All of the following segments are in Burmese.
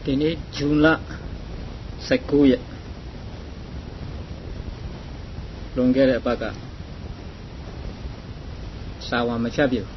ဒီနေ့ဇွန်လ19ရက်လွန်ခဲ့တဲ့အပတ်ကစာဝါမချက်ပြ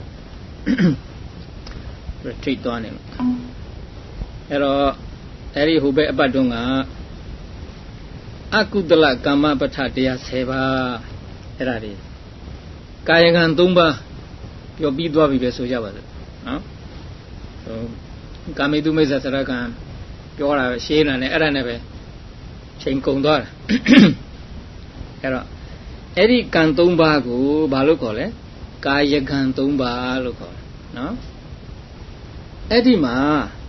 ဘူးretreat သွားနေလို့အဲ့တော့အဲ့ဒီဟိုဘက်အပတ်တုန်းကအကုသလကမ္မပဋ္ဌတရား10ပါးအဲ့ဒါတွေကာယကံ3ပါးပြောပြီးသွားပြီပဲဆိုကြပါစို့နော်ကာမိတုမိစ္ဆာစရကံပြောတာရှင်းတာနဲ့အဲ့ဒါနဲ့ပဲချိန်ကုန်သွားတာအဲ့တော့အဲ့ဒီကံ3ပါးကိုဘာလို့ခေါ်လဲကာယကံ3ပါးလို့ခေါ်တယ်နော်အဲ့ဒီမှာ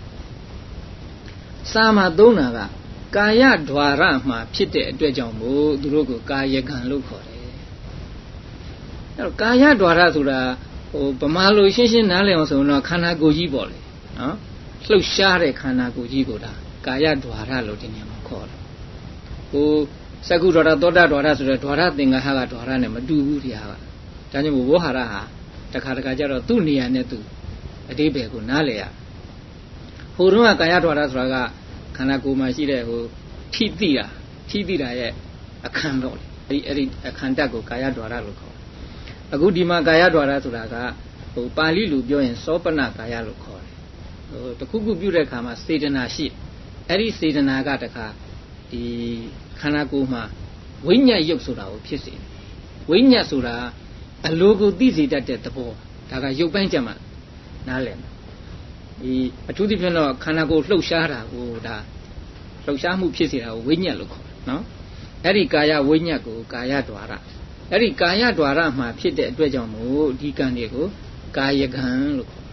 စာမှာသုံးတာကကာယဓာရမှာဖြစ်တဲ့အတွက်ကြောင့်မို့သူတို့ကိုကာယကံလို့ခေါ်တယ်အဲ့တော့ကာယဓာရဆိုတာဗမာလိုရှင်းရှင်းနားလည်အောင်ဆိုတော့ခန္ဓာကိုယ်ကြီးပေါ့လေနော်လှုပ်ရှားတဲ့ခန္ဓာကိုယ်ကြီးကိုဒါကာယဓာရလို့ဒီနေရာမှာခေါ်တယ်စကုဓာရသောတာဓာရဆိုတဲ့ဓာရသင်္ဃဟကဓာရနဲ့မတူဘူးတရားကဒါကြောင့်မို့ဝေါဟာရဟာတခါတခါကျတော့သူ့နေရာနဲ့သူအတိပ္ပယ်ကိုနားလည်ရဟိုတုန်းကကာယဓာရဆိုတာကခန္ဓာကိုယ်မှာရှိတဲ့ထိတိတာရဲ့အခန်းတော့လေအဲ့ဒီအခန်းတက်ကိုကာယဓာရလို့ခေါ်တယ်အခုဒီမှာကာယဓာရဆိုတာကပါဠိလိုပြောရင်သောပနကာယလို့ခေါ်တယ်တခုခုပြုတဲ့အခါမှာစေတနာရှိအဲ့ဒီစေတနာကတခါဒီခန္ဓာကိုယ်မှာဝိညာဉ်ရုပ်ဆိုတာကိုဖြစ်စေဝိညာဉ်ဆိုတာအလိုကိုသိစေတတ်တဲ့သဘောဒါကရုပ်ပိုင်းကြမှာနားလည်မယ်ဒီအထူးသဖြင့်တော့ခန္ဓာကိုယ်လှုပ်ရှားတာကိုဒါလှုပ်ရှားမှုဖြစ်စေတာကိုဝိညာဉ်လို့ခေါ်တယ်နော်အဲ့ဒီကာယဝိညာဉ်ကိုကာယဓာရအဲ့ဒီကာယဓာရမှာဖြစ်တဲ့အတွက်ကြောင့်မို့ဒီကံတွေကိုကာယကံလို့ခေါ်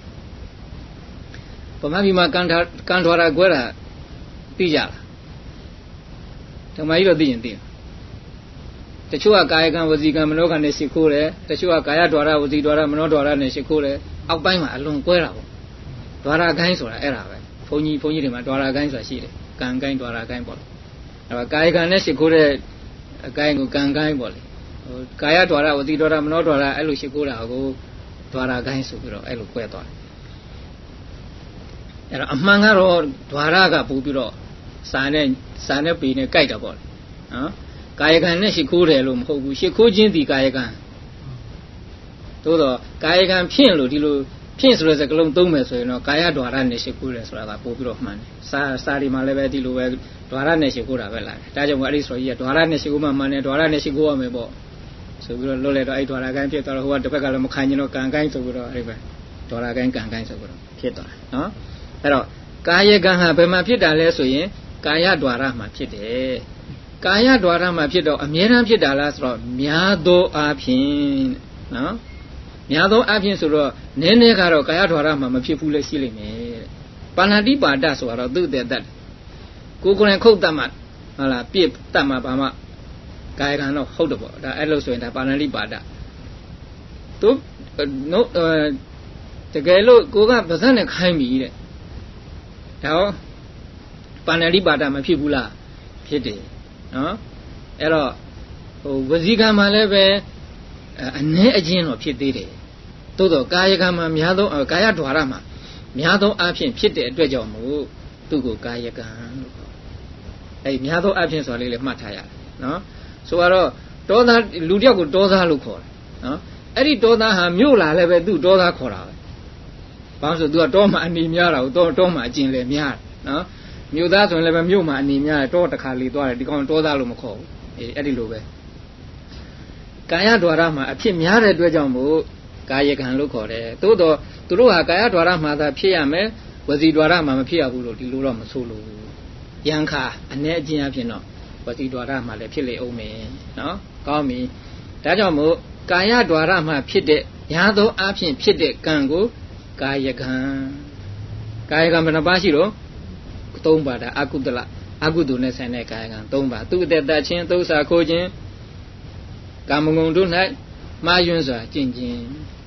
တယ်ဗမာပြည်မှာကံဓာရကွဲတာသိကြလားဓမ္မကြီးတော့သိရင်သိတယ်တချို့ကကာယကံဝစီကံမနောကံနဲ့ရှိခိုးတယ်တချို့ကကာယဓာရဝစီဓာရမနောဓာရနဲ့ရှိခိုးတယ်အောက်ပိုင်းမှာအလွန်ကွဲတာပေါ့ဓာရကိုင်းဆိုတာအဲ့ဒါပဲဘုန်းကြီးတွေမှာဓာရကိုင်းဆိုတာရှိတယ်ကံကိုင်းဓာရကိုင်းပေါ့အဲ့ဒါကာယကံနဲ့ရှိခိုးတဲ့အကိုင်းကိုကံကိုင်းပေါ့လေကာယဓာရဝစီဓာရမနောဓာရအဲ့လိုရှိခိုးတာကိုဓာရကိုင်းဆိုပြီးတော့အဲ့လိုကွဲသွားတယ်အဲ့တော့အမှန်ကတော့ဓာရကပို့ပြီးတော့စာနဲ့ပေနဲ့ကြိုက်တာပေါ့လေနော်ကာယကံနဲ့ရှိခိုးတယ်လို့မဟုတ်ဘူးရှိခိုးခြင်းဒီကာယကံသို့တော့ကာယကံဖြင့်လို့ဒီလိုဖြင့်ဆိုတဲ့စကားလုံးသုံးမယ်ဆိုရင်တော့ကာယဓာရနဲ့ရှိခိုးတယ်ဆိုတာကပို့ပြီးတော့မှန်တယ်စာဒီမှာလည်းပဲဒီလိုပဲဓာရနဲ့ရှိခိုးတာပဲလာတယ်ဒါကြောင့်မို့အဲ့ဒီဆိုကြီးကဓာရနဲ့ရှိခိုးမှမှန်တယ်ဓာရနဲ့ရှိခိုးရမယ်ပေါ့ဆိုပြီးတော့လွတ်လိုက်တော့အဲ့ဓာရကိုင်းဖြစ်သွားတော့ဟိုကတစ်ဖက်ကလည်းမခံကျင်တော့ကံကိုင်းဆိုပြီးတော့အဲ့ဒီပဲဓာရကိုင်းကံကိုင်းဆိုပြီးတော့ဖြစ်သွားတယ်နော်အဲ့တော့ကာယကံဟာဘယ်မှာဖြစ်တာလဲဆိုရင်ကာယဓာရမှာဖြစ်တယ်ကာယဓာရမှာဖြစ်တော့အမြဲတမ်းဖြစ်တာလားဆိုတော့များသောအားဖြင့်နော်များသောအားဖြင့်ဆိုတော့နည်းနည်းကတော့ကာယဓာရမှာမဖြစ်ဘူးလဲရှိလိမ့်မယ်ပါဏာတိပါဒဆိုတော့သူ့တဲ့တတ်ကိုယ်ကိုယ်နဲ့ခုတ်တတ်မှဟုတ်လားပြစ်တတ်မှဘာမှကာယကံတော့ဟုတ်တယ်ပေါ့ဒါအဲ့လိုဆိုရင်ဒါပါဏာတိပါဒသူတကယ်လို့ကိုကပါဇက်နဲ့ခိုင်းပြီတဲ့ဒါရောပါဏာတိပါဒမဖြစ်ဘူးလားဖြစ်တယ်နော်အဲ့တော့ဝစီကံမှာလည်းပဲအနည်းအကျဉ်းတော့ဖြစ်သေးတယ်သို့တော့ကာယကံမှာများသောကာယဓာရမှာများသောအားဖြင့်ဖြစ်တဲ့အတွက်ကြောင့်မို့သူ့ကိုကာယကံလို့ခေါ်အဲ့များသောအားဖြင့်ဆိုတာလေးလည်းမှတ်ထားရတယ်နော်ဆိုတော့တောသားလူတယောက်ကိုတောသားလို့ခေါ်တယ်နော်အဲ့ဒီတောသားဟာမြို့လာလည်းပဲသူ့တောသားခေါ်တာပဲဘာလို့ဆိုသူကတောမှာအနေများတာကိုတောမှာအကျဉ်လည်းများတယ်နော်မြို့သားဆိုရင်လည်းပဲမြို့မှာအနေများတယ်တောတစ်ခါလေသွားတယ်ဒီကောင်တောသားလို့မခေါ်ဘူးအဲ့ဒီလိုပဲကာယဓာရမှာအဖြစ်များတဲ့အတွက်ကြောင့်မို့ကာယကံလို့ခေါ်တယ်သို့တော့သူတို့ဟာကာယဓာရမှာသာဖြစ်ရမယ်ဝစီဓာရမှာမဖြစ်ရဘူးလို့ဒီလိုတော့မဆိုလို့ယံခါအ ਨੇ အကျဉ်းအဖြစ်တော့ဝစီဓာရမှာလည်းဖြစ်လေအောင်မယ်နော်ကောင်းပြီဒါကြောင့်မို့ကာယဓာရမှာဖြစ်တဲ့ညာသောအဖြစ်ဖြစ်တဲ့ကံကိုကာယကံဘယ်နှပါးရှိတော့3ပါးဒါအကုသလအကုသိုလ်နဲ့ဆိုင်တဲ့ကာယကံ3ပါးသူ့အသက်သက်ချင်းသု္စာခိုးခြင်းကာမဂုဏ်တို့၌မှားယွင်းစွာကျင့်ခြင်း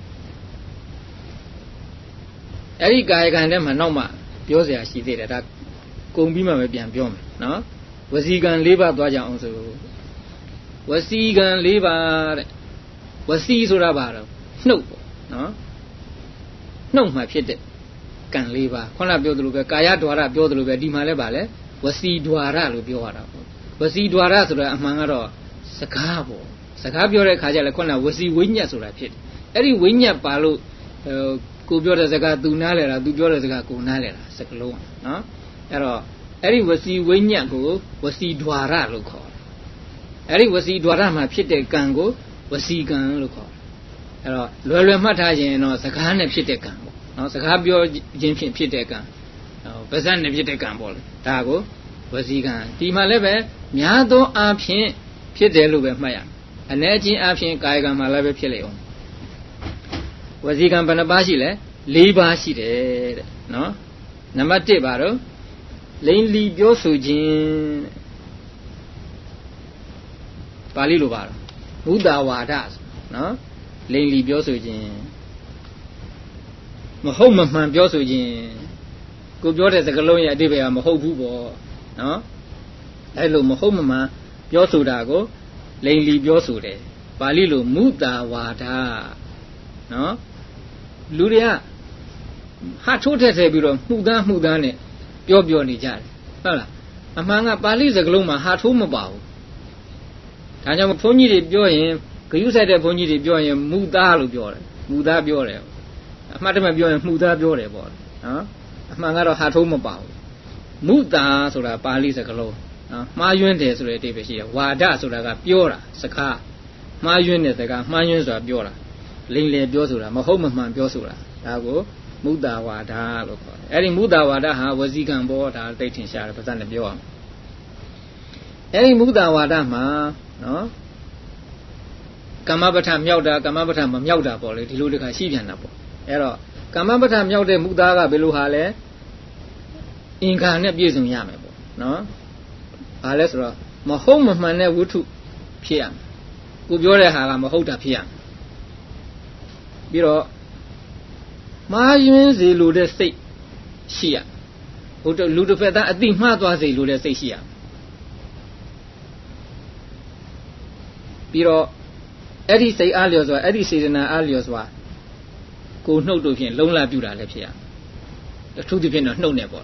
အဲ့ဒီကာယကံထဲမှာနောက်မှပြောเสียရှိသေးတယ်ဒါကုန်ပြီးမှပဲပြန်ပြောမယ်နော်ဝစီကံ4ပါးသွားကြအောင်ဆိုဝစီကံ4ပါးတဲ့ဝစီဆိုတာဘာတော့နှုတ်ပေါ့နော်နှုတ်မှာဖြစ်တဲ့ကံလေးပါခုနပြောသလိုပဲကာယဒွါရပြောသလိုပဲဒီမှာလည်းဗာလဲဝစီဒွါရလို့ပြောရတာပေါ့ဝစီဒွါရဆိုတော့အမှန်ကတော့စကားပေါ့စကားပြောတဲ့ခါကျလည်းခုနဝစီဝိညတ်ဆိုတာဖြစ်တယ်အဲ့ဒီဝိညတ်ပါလို့ကိုပြောတဲ့စကားသူနားလဲတာသူပြောတဲ့စကားကိုနားလဲတာစကလုံးနော်အဲ့တော့အဲ့ဒီဝစီဝိညတ်ကိုဝစီဒွါရလို့ခေါ်တယ်အဲ့ဒီဝစီဒွါရမှာဖြစ်တဲ့ကံကိုဝစီကံလို့ခေါ်တယ်အဲ့တော့လွယ်မှတ်ထားရင်တော့စကားနဲ့ဖြစ်တဲ့ကံပေါ့နော်စကားပြောခြင်းဖြင့်ဖြစ်တဲ့ကံပါးစပ်နဲ့ဖြစ်တဲ့ကံပေါ့လေဒါကိုဝစီကံဒီမှာလည်းပဲများသောအားဖြင့်ဖြစ်တယ်လို့ပဲမှတ်ရအ ਨੇ ချင်းအားဖြင့်ကာယကံမှာလည်းပဲဖြစ်လေအောင်ဝစီကံဘယ်နှပါးရှိလဲ၄ပါးရှိတယ်တဲ့နော်နံပါတ်1ပါတော့လိန်လီပြောဆိုခြင်းပါဠိလိုပါတော့ဘုဒ္ဓဝါဒနော်လိန်လီပြောဆိုခြင်းမဟုတ်မမှန်ပြောဆိုခြင်းကိုပြောတဲ့စကားလုံးရဲ့အဓိပ္ပာယ်ကမဟုတ်ဘူးပေါ့နော်အဲ့လိုမဟုတ်မမှန်ပြောဆိုတာကိုလိန်လီပြောဆိုတယ်ပါဠိလိုမုဒ္ဒဝါဒနော်လူတွေကဟာထိုးထက်ထည့်ပြီးတော့မှုသားနဲ့ပြောနေကြတယ်ဟုတ်လားအမှန်ကပါဠိစကားလုံးမှာဟာထိုးမပါဘူးဒါကြောင့်ဘုန်းကြီးတွေပြောရင်ဂရုစိုက်တဲ့ဘုန်းကြီးတွေပြောရင်မူသားလို့ပြောတယ်မူသားပြောတယ်အမှတ်တမဲ့ပြောရင်မှုသားပြောတယ်ပေါ့နော်အမှန်ကတော့ဟာထိုးမပါဘူးမုတာဆိုတာပါဠိစကားလုံးနော်မှားယွင်းတယ်ဆိုတဲ့အဓိပ္ပာယ်ရှိတယ်ဝါဒဆိုတာကပြောတာစကားမှားယွင်းတဲ့စကားမှားယွင်းဆိုတာပြောတာလိမ့်လေပြောဆိုတာမဟုတ်မမှန်ပြောဆိုတာဒါကိုမုတာဝါဒလို့ခေါ်တယ်အဲ့ဒီမုတာဝါဒဟာဝစီကံဘောဒါသိထင်ရှားတယ်ပါဇက်နဲ့ပြောအောင်အဲ့ဒီမုတာဝါဒမှာနော်ကမ္မပဋ္ဌာမြောက်တာကမ္မပဋ္ဌာမမြောက်တာပေါ့လေဒီလိုတခါရှိပြန်တာပေါ့အဲ့တော့ကမ္မပဋ္ဌာမြောက်တဲ့မုသားကဘယ်လိုဟာလဲအင်္ဂါနဲ့ပြည့်စုံရမယ်ပေါ့နော်ဘာလဲဆိုတော့မဟုတ်မမှန်တဲ့ဝတ္ထုဖြစ်ရမယ်ကိုပြောတဲ့ဟာကမဟုတ်တာဖြစ်ရမယ်ပြီးတော့မှားယွင်းစေလိုတဲ့စိတ်ရှိရဟိုလူတစ်ဖက်သားအတိမှားသွားစေလိုတဲ့စိတ်ရှိရပြီးတော့အဲ့ဒီစိတ်အားလျော်စွာအဲ့ဒီစေတနာအားလျော်စွာကိုနှုတ်တို့ဖြင့်လုံးလပြူတာလည်းဖြစ်ရအထူးသဖြင့်တော့နှုတ်နေပေါ့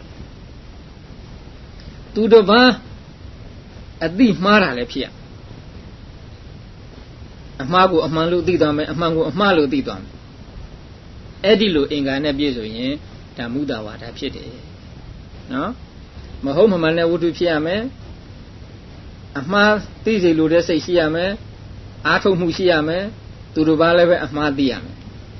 သူတစ်ပါးအတိမှားတာလည်းဖြစ်ရအမှားကိုအမှန်လို့သိသွားမယ်အမှန်ကိုအမှားလို့သိသွားမယ်အဲ့ဒီလိုအင်္ဂါနဲ့ပြည့်စုံရင်ဒါမုဒ္ဒဝါဒဖြစ်တယ်နော်မဟုတ်မမှန်တဲ့ဝတ္ထုဖြစ်ရမယ်အမှားသိစေလိုတဲ့စိတ်ရှိရမယ်အားထုတ်မှုရှိရမယ်သူတို့ဘာလည်းပဲအမှားသိရမယ်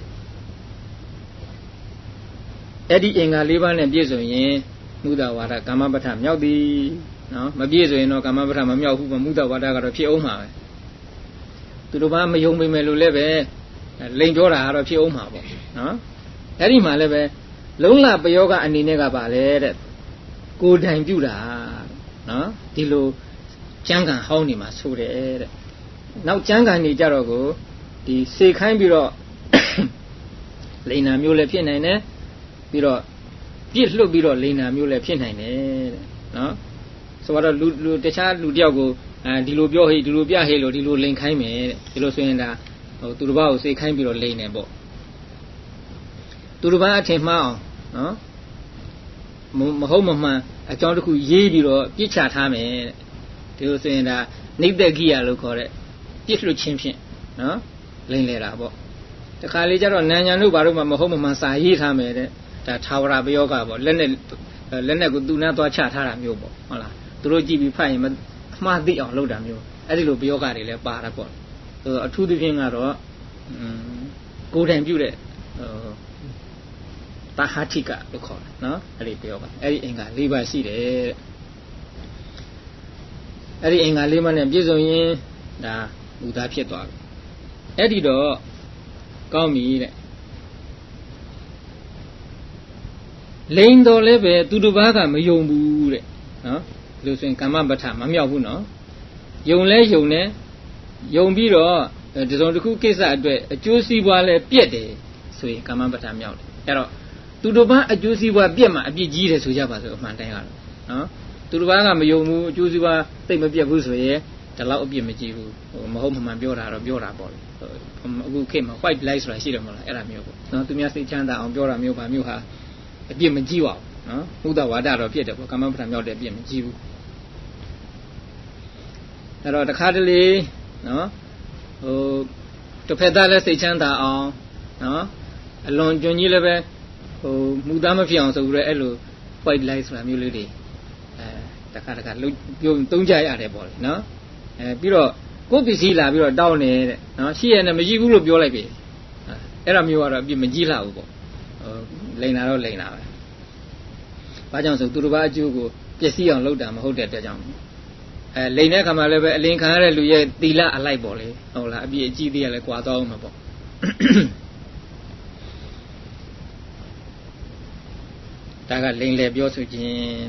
အဲ့ဒီအင်္ဂါ၄ပါးနဲ့ပြည့်စုံရင်မုဒ္ဒဝါဒကာမပဋ္ဌာမြောက်သည်နော်မပြည့်စုံရင်တော့ကာမပဋ္ဌာမမြောက်ဘူးမုဒ္ဒဝါဒကတော့ဖြစ်အောင်မှာပဲသူတို့ဘာမယုံပေမဲ့လို့လည်းပဲလိန်ပြောတာကတော့ဖြစ်အောင်မှာပေါ့နော်အဲ့ဒီမှာလည်းပဲလုံးလပယောဂအနေနဲ့ကပါလေတဲ့ကိုယ်တိုင်ပြုတာနော်ဒီလိုကျမ်းဂန်ဟောင်းနေမှာဆိုတယ်တဲ့နောက်ကျမ်းဂန်နေကြတော့ကိုဒီစေခိုင်းပြီးတော့လိန်နာမျိုးလည်းဖြစ်နိုင်တယ်ပြီးတော့ပြစ်လွတ်ပြီးတော့လိန်နာမျိုးလည်းဖြစ်နိုင်တယ်တဲ့နော်ဆိုတော့လူတခြားလူတယောက်ကိုဒီလိုပြောဟေးဒီလိုပြဟေးလို့ဒီလိုလိန်ခိုင်းမယ်တဲ့ဒီလိုဆိုရင်ဒါဟိုသူတစ်ပါးကိုစေခိုင်းပြီးတော့လိန်နေပေါ့သူတစ်ပါးအထင်မှားအောင်နော်မဟုတ်မမှန်အကြောင်းတစ်ခုရေးပြီးတော့ပြစ်ချထားမယ်တဲ့ဒီလိုဆိုရင်ဒါနိတ္တကိယလို့ခေါ်တဲ့ပြစ်လွတ်ခြင်းဖြင့်နော်လိန်လေတာပေါ့တခါလေကျတော့နန်းညာတို့ဘာလို့မှမဟုတ်မမှန်စာရေးထားမယ်တဲ့ဒါထာဝရပယောဂပေါ့လက်နဲ့ကိုသူနာသွားချထားတာမျိုးပေါ့ဟုတ်လားသူတို့ကြည့်ပြီးဖတ်ရင်အမှားသိအောင်လုပ်တာမျိုးအဲ့ဒီလိုပယောဂတွေလည်းပါတာပေါ့အထူးသဖြင့်ကတော့ကိုယ်တိုင်ပြုတဲ့တာဟာတိကလို့ခေါ်တယ်နော်အဲ့ဒီပြောပါအဲ့ဒီအင်္ဂါ၄ပါးရှိတယ်အဲ့ဒီအင်္ဂါ၄ပါးနဲ့ပြည့်စုံရင်ဒါမူသားဖြစ်သွားပြီအဲ့ဒီတော့ကောင်းပြီတဲ့လိန်တော်လည်းပဲသူတစ်ပါးကမယုံဘူးတဲ့နော်လို့ဆိုရင်ကမ္မပဋ္ဌာမမြောက်ဘူးနော်ယုံလဲယုံနေယုံပြီးတော့ဒီစုံတစ်ခုကိစ္စအတွက်အကျိုးစီးပွားလဲပြက်တယ်ဆိုရင်ကမ္မပဋ္ဌာမြောက်တယ်အဲ့တော့သူတစ်ပါးအကျိုးစီးပွားပြက်မှအပြစ်ကြီးတယ်ဆိုကြပါစို့အမှန်တိုင်းကတော့နော်သူတစ်ပါးကမယုံဘူးအကျိုးစီးပွားသိမပြက်ဘူးဆိုရင်ဒီလောက်အပြစ်မကြီးဘူးမဟုတ်မှန်ပြောတာတော့ပြောတာပေါ့လေအခုခေတ်မှာ white lie ဆိုတာရှိတယ်မဟုတ်လားအဲ့ဒါမျိုးပေါ့နော်သူများစိတ်ချမ်းသာအောင်ပြောတာမျိုးပါမျိုးဟာအပြစ်မကြီးပါဘူးနော်မုဒဝါဒတော့ဖြစ်တယ်ပေါ့ကာမပဋ္ဌာန်မြောက်တဲ့အပြစ်မကြီးဘူးအဲ့တော့တခါတလေနော်တစ်ဖက်သားလည်းစိတ်ချမ်းသာအောင်နော်အလွန်ကျွံကြီးလည်းပဲမူသားမဖြစ်အောင်ဆိုပြီးတော့အဲ့လို white light ဆိုတာမျိုးလေးတွေတခါပြုံးသုံးကြရတယ်ပေါ့လေနော်ပြီးတော့ကိုယ်ပစ္စည်းလာပြီးတော့တောင်းနေတဲ့နော်ရှိရနဲ့မရှိဘူးလို့ပြောလိုက်ပြီအဲ့ဒါမျိုးကတော့အပြစ်မကြီးလှဘူးပေါ့လိန်တာတော့လိန်တာပဲဘာကြောင့်ဆိုသူတို့ဘာအကျိုးကိုပျက်စီးအောင်လုပ်တာမဟုတ်တဲ့အတွက်ကြောင့်လိန်တဲ့ခါမှာလည်းပဲအလင်းခံရတဲ့လူရဲ့သီလအလိုက်ပေါ့လေဟုတ်လားအပြစ်အကြီးသေးရလဲကွာသွားအောင်မှာပေါ့ဒါကလိန်လေပြောဆိုခြင်း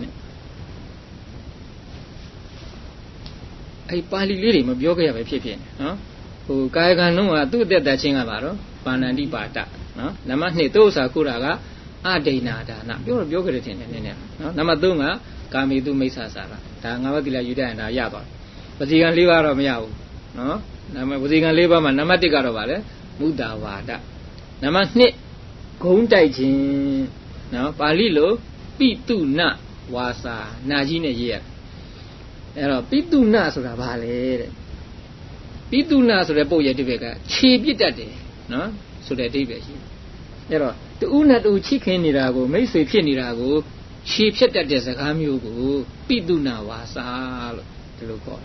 အဲ့ပါဠိလေးတွေမပြောခဲ့ရပဲဖြစ်ဖြစ်နော်ကာယကံလုံးကသူ့အသက်သက်ချင်းကပါတော့ပါဏန္တိပါဒနော်နံပါတ်2သုဥ္စာခုတာကအဒိဏဒါနပြောခဲ့တယ်ထင်တယ်နည်းနည်းနော်နံပါတ်3ကကာမေတုမိစ္ဆာစာရဒါငါးပါးသီလယူတတ်ရင်ဒါရသွားဝစီကံ4ပါးတော့မရဘူးနော်နံပါတ်ဝစီကံ4ပါးမှာနံပါတ်1ကတော့ဗါလဲမုဒ္ဒဝါဒနံပါတ်2ဂုံးတိုက်ခြင်းနော်ပါဠိလိုပိတုနဝါစာနာကြီးနဲ့ရေးရအဲ့တော့ပိတုနဆိုတာဘာလဲတဲ့ပိတုနဆိုတဲ့ပုတ်ရဲ့အဓိပ္ပာယ်ကခြေပြစ်တတ်တယ်နော်ဆိုတဲ့အဓိပ္ပာယ်ရှိတယ်အဲ့တော့တူနဲ့တူချစ်ခင်နေတာကိုမိတ်ဆွေဖြစ်နေတာကိုခြေဖြတ်တတ်တဲ့စကားမျိုးကိုပိတုနဝါစာလို့ဒီလိုခေါ်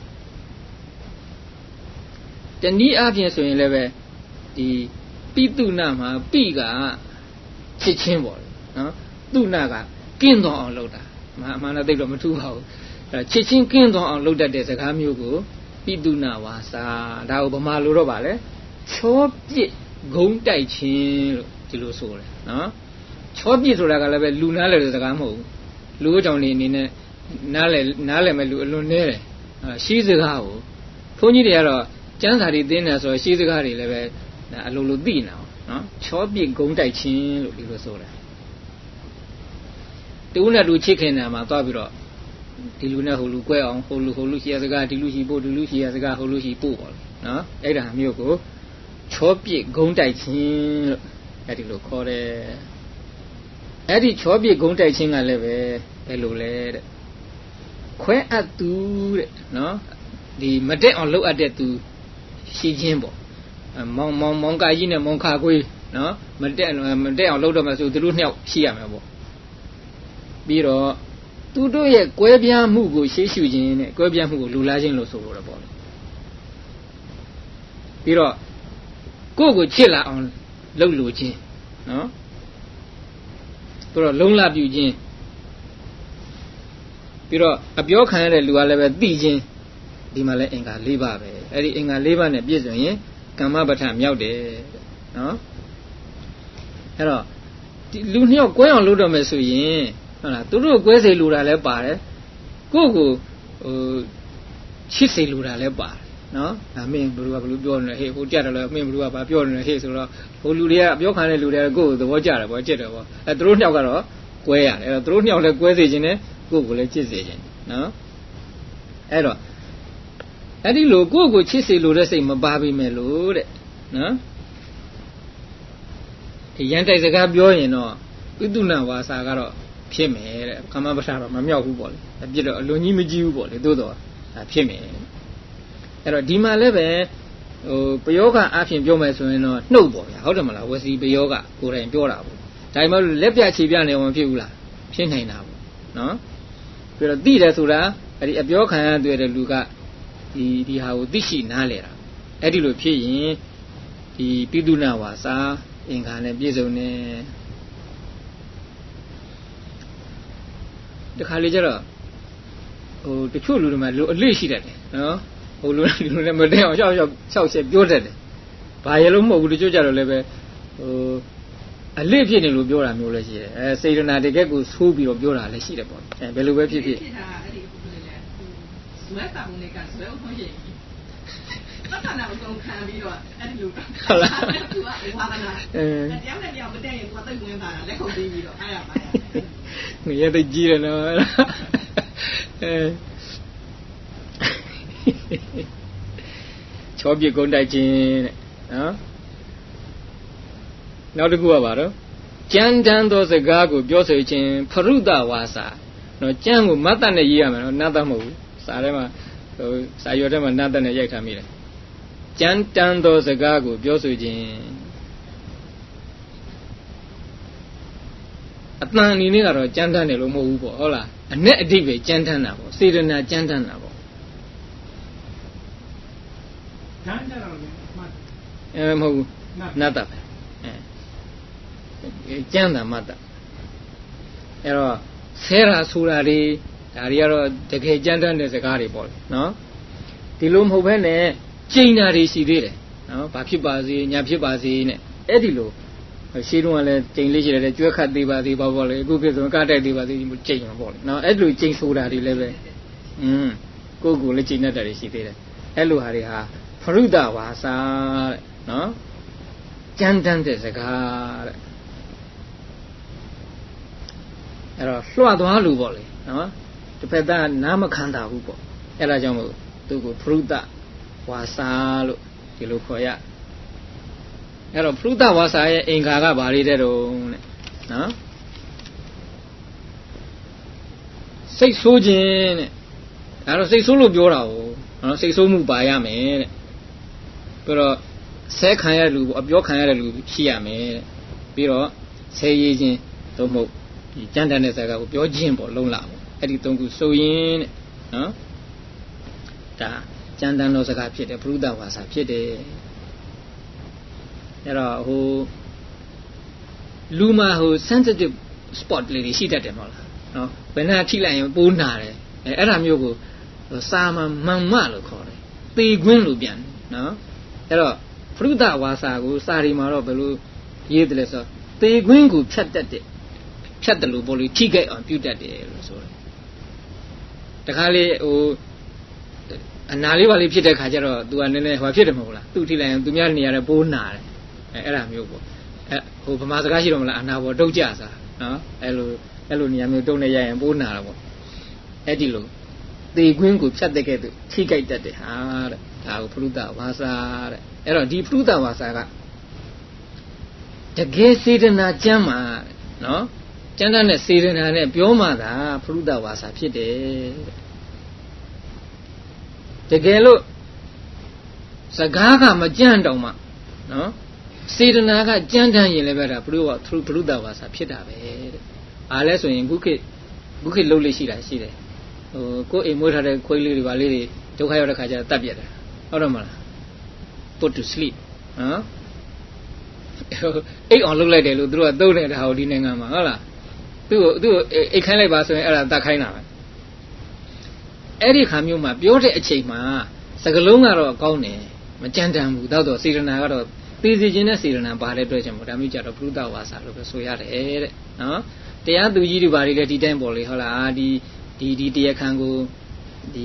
တယ်တနည်းအားဖြင့်ဆိုရင်လည်းပဲဒီပိတုနမှာပိကချစ်ချင်းပေါ့နော်တုနကကင်းတော်အောင်လုပ်တာအမှန်တော့သိတော့မထူးပါဘူးချစ်ချင်းကင်းတော်အောင်လုပ်တတ်တဲ့စကားမျိုးကိုပိတုနဝါစာဒါကိုဗမာလိုတော့ဗာလဲချောပြစ်ဂုံးတိုက်ခြင်းလို့ဒီလိုဆိုတယ်နော်ချောပြစ်ဆိုတာကလည်းပဲလူနားလည်တဲ့စကားမဟုတ်ဘူးလူ့ကြောင့်နေအနေနဲ့နားလည်မဲ့လူအလွန်နည်းတယ်ရှိစကားကိုဘုန်းကြီးတွေကတော့ကျမ်းစာတွေသိနေဆိုရှိစကားတွေလည်းပဲအလိုလိုသိနေအောင်နော်ချောပြစ်ဂုံးတိုက်ခြင်းလို့ဒီလိုဆိုတယ်တူနဲ့တူချစ်ခင်တယ်မှာသွားပြီးတော့ဒီလူနဲ့ဟိုလူကွဲအောင်ဟိုလူရှိရစကားဒီလူရှိပို့ဒီလူရှိရစကားဟိုလူရှိပို့ပေါ့နော်အဲ့ဒါမျိုးကိုချောပြစ်ဂုံးတိုက်ခြင်းလို့အဲ့ဒီလိုခေါ်တယ်အဲ့ဒီချောပြစ်ဂုံးတိုက်ခြင်းကလည်းပဲဘယ်လိုလဲတဲ့ခွဲအပ်သူတဲ့နော်ဒီမတက်အောင်လုပ်အပ်တဲ့သူရှိခြင်းပေါ့မောင်ကာကြီးနဲ့မောင်ခါခွေးနော်မတက်အောင်လုပ်တော့မှဆိုသူတို့နှစ်ယောက်ရှိရမှာပေါ့ပြီးတော့သူတို့ရဲ့ကွဲပြားမှုကိုရှေ့ရှုခြင်းနဲ့ကွဲပြားမှုကိုလူလားခြင်းလို့ဆိုလို့ရပေါ့ပြီးတော့ကိုယ့်ကိုချစ်လာအောင်လုပ်လို့ခြင်းနော်ပြီးတော့လုံးလပြုခြင်းပြီးတော့အပြောခံရတဲ့လူကလည်းပဲသိခြင်းဒီမှာလည်းအင်္ဂါ၄ပါးပဲအဲ့ဒီအင်္ဂါ၄ပါးနဲ့ပြည့်စုံရင်ကမ္မပဋ္ဌာန်မြောက်တယ်နော်အဲ့တော့ဒီလူနှစ်ယောက်ကွဲအောင်လုပ်တော့မယ်ဆိုရင်ဟုတ်လားသူတို့ကွဲစေလိုတာလည်းပါတယ်ကိုယ့်ကိုချစ်စေလိုတာလည်းပါတယ်နော်ဒါမင်းဘယ်လိုပြောနေလဲဟေ့ဟိုကြက်တယ်လို့မင်းဘယ်လိုကပြောနေလဲဟေ့ဆိုတော့ဟိုလူတွေကပြောခံတဲ့လူတွေကကိုယ့်ကိုသဘောကျတယ်ပေါ့ချစ်တယ်ပေါ့သူတို့နှစ်ယောက်ကတော့ကွဲရတယ်အဲ့တော့သူတို့နှစ်ယောက်လည်းကွဲစေခြင်းနဲ့ကိုယ့်ကိုလည်းချစ်စေခြင်းနော်အဲ့တော့အဲ့ဒီလိုကိုယ့်ကိုချစ်စေလိုတဲ့စိတ်မပါပြီမဲ့လို့တဲ့နော်ဒီရန်တိုက်စကားပြောရင်တော့ပိတုဏဝါစာကတော့ဖြစ်မယ်တဲ့ကာမပဋ္ဌာန်တော့မမြောက်ဘူးပေါ့လေအပြစ်တော့အလွန်ကြီးမကြီးဘူးပေါ့လေသို့တော့ဖြစ်မယ်အဲ့တော့ဒီမှာလည်းပဲပယောဂအဖြစ်ပြောမယ်ဆိုရင်တော့နှုတ်ပေါ့ဗျာဟုတ်တယ်မလားဝစီပယောဂကိုယ်တိုင်ပြောတာပေါ့ဒါမှမဟုတ်လက်ပြခြေပြနေအောင်မဖြစ်ဘူးလားဖြစ်နိုင်တာပေါ့နော်ပြီးတော့သိတယ်ဆိုတာအဲ့ဒီအပြောခံရတဲ့လူကဒီဟာကိုသိရှိနားလဲတာအဲ့ဒီလိုဖြစ်ရင်ဒီပိတုဏဝါစာအင်္ဂါနဲ့ပြည့်စုံနေတခါလေကျတော့တချို့လူတွေမှာအလေးရှိတတ်တယ်နော်ဟိုလူလည်းမတင်အောင်ရှောက်ချက်ပြောတတ်တယ်ဘာရလို့မဟုတ်ဘူးတချို့ကြတော့လည်းပဲအလေးဖြစ်နေလို့ပြောတာမျိုးလည်းရှိတယ်စေတနာတကယ်ကိုဆိုးပြီးတော့ပြောတာလည်းရှိတယ်ပေါ့ဘယ်လိုပဲဖြစ်ဖြစ်ဇွဲတာဝင်ကဇွဲဟုတ်ရဲ့တတ်တာတော့ခံပြီးတော့အဲ့ဒီလိုဟုတ်လားသူကဝါဒနာတရားနဲ့တရားမတည့်ရင်သူကသိဝင်တာလက်ခုပ်ပြီးတော့အားရပါငါရတဲ့ကြီးတယ်နော်ချောပြကုန်းတိုက်ခြင်းတဲ့နော်နောက်တစ်ခုကပါတော့ကြမ်းတမ်းသောစကားကိုပြောဆိုခြင်းဖရုဒဝါစာနော်ကြမ်းကိုမတ်တနဲ့ရေးရမယ်နော်နတ်တမဟုတ်ဘူးစာထဲမှာစာရွက်ထဲမှာနတ်တနဲ့ရိုက်ထားမိတယ်ကြမ်းတမ်းသောစကားကိုပြောဆိုခြင်းအတန်အနေနဲ့ကတော့ကြမ်းတမ်းတယ်လို့မဟုတ်ဘူးပေါ့ဟုတ်လားအ내အဓိပ္ပာယ်ကြမ်းတမ်းတာပေါ့စေတနာကြမ်းတမ်းတာပေါ့ကြမ်းတမ်းတော့မဟုတ်ဘူးနတ်တပဲကြမ်းတာမတ်တာအဲ့တော့ဆဲတာဆိုတာတွေဒါတွေကတော့တကယ်ကြမ်းတမ်းတဲ့စကားတွေပေါ့နော်ဒီလိုမဟုတ်ဘဲနဲ့ကျိန်တာတွေရှိသေးတယ်နော်ဘာဖြစ်ပါစေညာဖြစ်ပါစေနဲ့အဲ့ဒီလိုရှင်းတော့လည်းကျိန်လေးရှိတယ်ကျွဲခတ်သေးပါသေးပါပေါ့လေအခုပြဆိုကတိုက်သေးပါသေးကျိန်မှာပေါ့လေနော်အဲ့လိုကျိန်ဆိုတာတွေလည်းပဲကိုယ့်ကိုယ်လည်းကျိန်တတ်တာတွေရှိသေးတယ်အဲ့လိုဟာတွေဟာဖရုဒဝါစာတဲ့နော်ကြမ်းတမ်းတဲ့စကားတဲ့အဲ့တော့လွှတ်သွားလို့ပေါ့လေနော်တစ်ဖက်သားနားမခံတာဘူးပေါ့အဲ့ဒါကြောင့်မို့သူကိုဖရုဒဝါစာလို့ဒီလိုခေါ်ရအဲ့တော့ဖရုဒဝါစာရဲ့အင်္ဂါကဘာလေးတဲ့တုံးတဲ့နော်စိတ်ဆိုးခြင်းတဲ့ဒါတော့စိတ်ဆိုးလို့ပြောတာကိုနော်စိတ်ဆိုးမှုပါရမယ်တဲ့ပြီးတော့ဆဲခံရတဲ့လူပေါ့အပြောခံရတဲ့လူရှိရမယ်တဲ့ပြီးတော့ဆဲရည်ခြင်းသို့မဟုတ်ဒီကြမ်းတမ်းတဲ့စကားကိုပြောခြင်းပေါ့လုံးလာပေါ့အဲ့ဒီသုံးခုဆိုရင်တဲ့နော်ဒါကြမ်းတမ်းသောစကားဖြစ်တယ်ပရုဒဝါစာဖြစ်တယ်အဲ့တော့လူမှာsensitive spot လေးတွေရှိတတ်တယ်မဟုတ်လားနော်ဘယ်နှထိလိုက်ရင်ပိုးနာတယ်အဲ့ဒါမျိုးကိုစာမမှန်မလို့ခေါ်တယ်သေခွင်းလို့ပြန်နော်အဲ့တော့ပရုဒဝါစာကိုစာရီမှာတော့ဘယ်လိုရေးတယ်လဲဆိုသေခွင်းကိုဖြတ်တတ်တယ်ဖြတ်တယ်လို့ပေါ့လေထိခိုက်အောင်ပြုတတ်တယ်လို့ဆိုတယ်တခါလေအနာလေးပါလေးဖြစ်တဲ့ခါကျတော့ तू ကနည်းနည်းဟိုဖြစ်တယ်မဟုတ်လားသူ့ထိလိုက်ရင်သူများနေရာတဲ့ပိုးနာတယ်အဲ့ဒါမျိုးပေါ့ဗမာစကားရှိတော့မလားအနာပေါ်တုတ်ကြစားနော်အဲ့လိုနေရာမျိုးတုံးနေရရင်ပိုးနာတာပေါ့အဲ့ဒီလိုသေခွင်းကိုဖြတ်တဲ့ကဲ့သို့ထိခိုက်တတ်တယ်ဟာတဲ့ဒါကိုဖရုဒဝါစာတဲ့အဲ့တော့ဒီဖရုဒဝါစာကတကယ်စေတနာကျမ်းမှာနော်ကျမ်းတဲ့စေတနာနဲ့ပြောမှသာဖရုဒဝါစာဖြစ်တယ်တကယ်လို့စကားကမကြမ်းတောင်မှနော်စေတနာကကြမ်းတမ်းရင်လည်းပဲဒါဘုရုဒဝါစာဖြစ်တာပဲတဲ့အားလဲဆိုရင်ခုခေတ်လှုပ်လို့ရှိတာရှိတယ်ကိုယ်အိမ်မွေးထားတဲ့ခွေးလေးတွေပါလေးတွေဒုက္ခရောက်တဲ့ခါကျတော့တတ်ပြတ်တယ်ဟုတ်တယ်မလား put to sleep နော်အိတ်အောင်လှုပ်လိုက်တယ်လို့သူတို့ကသုံးနေတာဟောဒီနိုင်ငံမှာဟုတ်လားသူ့အိတ်ခိုင်းလိုက်ပါဆိုရင်အဲ့ဒါတတ်ခိုင်းတာပဲအဲ့ဒီခါမျိုးမှာပြောတဲ့အချိန်မှာစကလုံးကတော့ကောင်းတယ်မကြမ်းတမ်းဘူးတော့စေတနာကတော့သိစေခြင်းနဲ့စေတနာပါတဲ့အတွက်ကြောင့်မို့ဒါမျိုးကြတော့ပရုဒဝါစာလို့ပဲဆိုရတယ်တဲ့နော်တရားသူကြီးတွေဘာတွေလဲဒီတိုင်းပေါ်လေဟုတ်လားဒီတရားခံကိုဒီ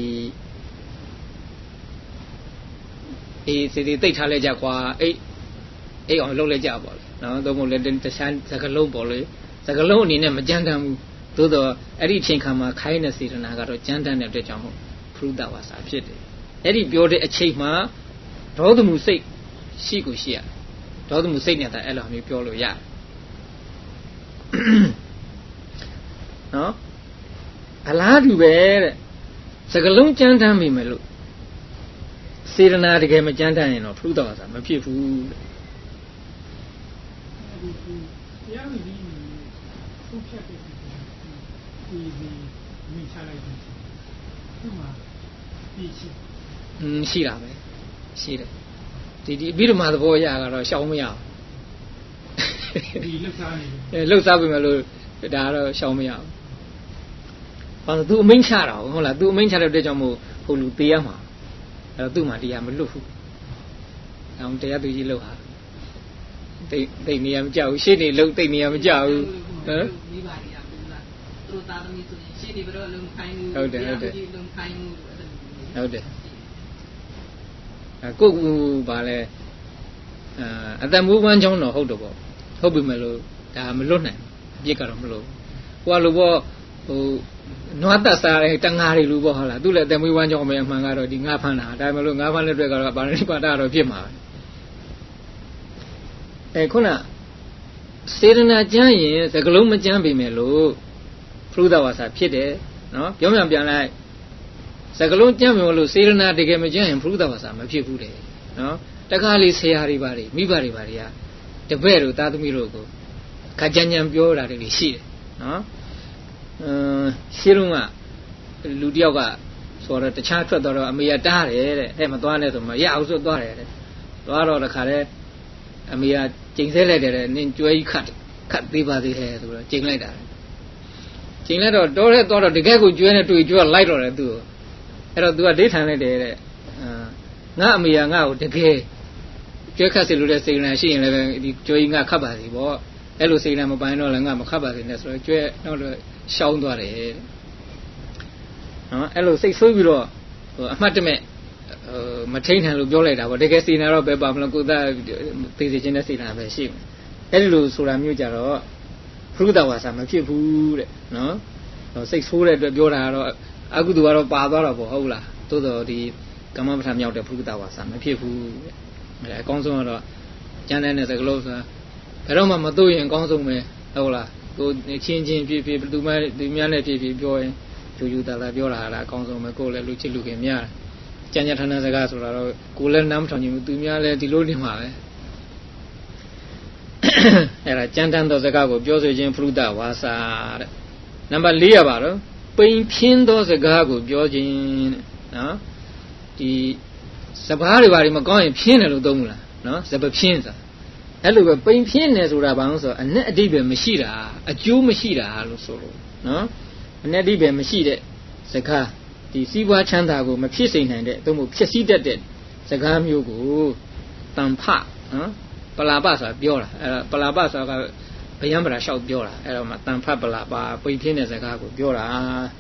စေတီတိတ်ထားလိုက်ကြကွာအိတ်အောင်လုပ်လိုက်ကြပါလေနော်သို့မဟုတ်လည်းတခြားစကလုံးပေါ်လေစကလုံးအနေနဲ့မကြမ်းတမ်းဘူးသို့တော့အဲ့ဒီအချိန်ခါမှာခိုင်းတဲ့စေတနာကတော့ကြမ်းတမ်းတဲ့အတွက်ကြောင့်မို့ဖရုဒဝါစာဖြစ်တယ်အဲ့ဒီပြောတဲ့အချိန်မှာဒေါသမှုစိတ်ရှိကိုရှိရဒေါသမှုစိတ်နဲ့တာအဲ့လိုမျိုးပြောလို့ရတယ်နော်အလားတူပဲတဲ့စကလုံးကြမ်းတမ်းမိမယ်လို့စေတနာတကယ်မကြမ်းတမ်းရင်တော့ဖရုဒဝါစာမဖြစ်ဘူးတဲ့တရားဝင်ပြီးထုတ်ဖြတ်တဲ့ဒီမိချလိုက်တယ်ဒီမှာရှိတာပဲရှိတယ်ဒီပြီးတော့မှသဘောရကတော့ရှောင်မရအောင်ဒီလှုပ်ရှားနေလှုပ်ရှားပြီမလို့ဒါကတော့ရှောင်မရအောင်ဘာလို့ तू အမိန့်ချတာဟုတ်လား तू အမိန့်ချတဲ့အတွက်ကြောင့်မို့ဟိုလူသေးရမှာအဲ့တော့သူ့မှာတရားမလွတ်ဘူးအောင်တရားသူကြီးလှုပ်ဟာတိတ်နေရမကြောက်ဘူးရှေ့နေလှုပ်တိတ်နေရမကြောက်ဘူးဟမ်မိပါရီအခုလားသူတို့သားသမီးဆိုရင်ရှေ့နေဘယ်တော့လုံခိုင်းမှုဟုတ်တယ်လုံခိုင်းမှုဟုတ်တယ်ကိုကူပါလဲအသက်မူးဝမ်းချောင်းတော့ဟုတ်တော့ပေါ့ဟုတ်ပြီမလို့ဒါမလွတ်နိုင်အပြစ်ကတော့မလို့ဟိုကလိုပေါ့ဟိုနွားတက်စားတဲ့တငါတွေလူပေါ့ဟုတ်လားသူ့လည်းအသက်မူးဝမ်းချောင်းပဲအမှန်ကတော့ဒီငါးဖမ်းတာဒါမှမလို့ငါးဖမ်းတဲ့အတွက်ကတော့ပါဠိပါဒတော့ဖြစ်မှာပဲခုနစေတနာကျမ်းရင်စကလုံးမကျမ်းပေမဲ့လို့ဖရုဒဝါစာဖြစ်တယ်နော်ပြောမှပြန်လိုက်စကလုံးကျမ်းပေမဲ့လို့စေတနာတကယ်မကျမ်းရင်ဖရုဒဝါစာမဖြစ်ဘူးတယ်နော်တခါလေဆရာတွေပါတွေမိဘတွေပါတွေကတပည့်တို့သားသမီးတို့ကိုခါကြမ်းကြမ်းပြောတာတွေရှိတယ်နော်ရှင်းလုံးကလူတယောက်ကဆိုတော့တခြားထွက်တော့အမေကတားတယ်တဲ့အဲ့မသွားနဲ့ဆိုမှရအောင်ဆိုသွားတယ်တဲ့သွားတော့တခါလေအမေကကျိန်ဆဲလိုက်တယ်နင်ကြွယ်ကြီးခတ်သေးပါသေးတယ်ဆိုတော့ကျိန်လိုက်တာကျိန်လိုက်တော့တော်တဲ့သွားတော့တကယ်ကိုကြွယ်နဲ့တွေ့ကြွလိုက်တော့တယ်သူ့ကိုအဲ့တော့ तू ကဒိဋ္ဌံလိုက်တယ်တဲ့ငါအမေကငါ့ကိုတကယ်ကြွယ်ခတ်စီလို့တဲ့စိတ်နဲ့ရှိရင်လည်းဒီကြွယ်ကြီးငါခတ်ပါစီပေါ့အဲ့လိုစိတ်နဲ့မပိုင်တော့လည်းငါမခတ်ပါစေနဲ့ဆိုတော့ကြွယ်တော့ရှောင်းသွားတယ်နော်အဲ့လိုစိတ်ဆိုးပြီးတော့အမှတ်တမဲ့မထိန်ထန်လို့ပြောလိုက်တာပေါ့တကယ်စေနာတော့ပဲပါမလို့ကိုသားသိစေခြင်းနဲ့စေနာပဲရှိမယ်အဲ့ဒီလိုဆိုတာမျိုးကြတော့ဖရုဒဝါစာမဖြစ်ဘူးတဲ့နော်စိတ်ဆိုးတဲ့အတွက်ပြောတာကတော့အကုသိုလ်ကတော့ပါသွားတော့ပေါ့ဟုတ်လားသို့တော်ဒီကမ္မပဋ္ဌာန်းမြောက်တဲ့ဖရုဒဝါစာမဖြစ်ဘူးတဲ့အဲ့အကောင်းဆုံးကတော့ကျမ်းတဲ့စကားလုံးဆိုတာဘယ်တော့မှမသိရင်အကောင်းဆုံးပဲဟုတ်လားကိုချင်းချင်းဖြစ်ဖြစ်သူများနဲ့ဖြစ်ဖြစ်ပြောရင်ယူတာလာပြောတာလားအကောင်းဆုံးပဲကိုယ်လည်းလူချစ်လူခင်များကြံ့ကြံ့ထန်းထန်းစကားဆိုတာတော့ကိုယ်လည်းနားမထောင်ချင်ဘူးသူများလည်းဒီလိုနေမှာပဲအဲ့ဒါကြံ့တန်းသောစကားကိုပြောဆိုခြင်းဖရုဒဝါစာတဲ့နံပါတ်4ရပါတော့ပိန်ဖြင်းသောစကားကိုပြောခြင်းတဲ့နော်ဒီစဘာတွေဘာတွေမကောင်းရင်ဖြင်းတယ်လို့သုံးဘူးလားနော်စပဖြင်းစာအဲ့လိုပဲပိန်ဖြင်းတယ်ဆိုတာဘာလို့ဆိုတော့အနဲ့အတိပဲမရှိတာအကျိုးမရှိတာလို့ဆိုလို့နော်အနဲ့အတိပဲမရှိတဲ့စကားဒီစီးပွားချမ်းသာကိုမဖြစ်စေနိုင်တဲ့သို့မဟုတ်ဖြစ်စည်းတတ်တဲ့စကားမျိုးကိုတန်ဖနော်ပလာပဆိုတာပြောတာအဲ့ဒါပလာပဆိုတာကဗယံပရာလျှောက်ပြောတာအဲ့တော့မှတန်ဖပလာပပိန်ဖြင်းတဲ့စကားကိုပြောတာ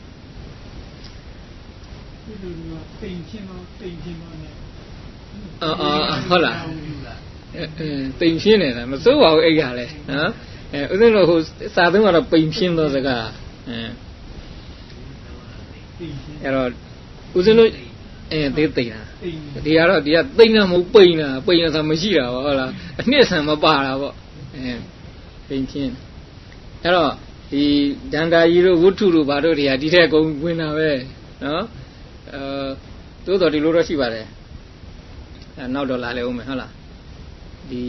ဒီလိုပိန်ဖြင်းတော့နဲ့ဟုတ်လားပိန်ဖြင်းနေတာမစိုးပါဘူးအဲ့ကလည်းနော်ဦးဇင်းတို့ဟိုစာသုံးကတော့ပိန်ဖြင်းသောစကားအဲ့တော့ဦးဇင်းတို့သေးသိတာဒီကတော့ဒီကသိမ့်တာမဟုတ်ပိန်တာဆိုမရှိတာပေါ့ဟုတ်လားအနှစ်ဆံမပါတာပေါ့ပိန်ဖြင်းအဲ့တော့ဒီဒန္တာကြီးတို့ဝတ္ထုတို့ဘာတို့တွေကဒီထက်ကုန်ဝင်တာပဲနော်သို့တော်ဒီလိုတော့ရှိပါတယ်နောက်တော့လာလေဦးမယ်ဟုတ်လားဒီ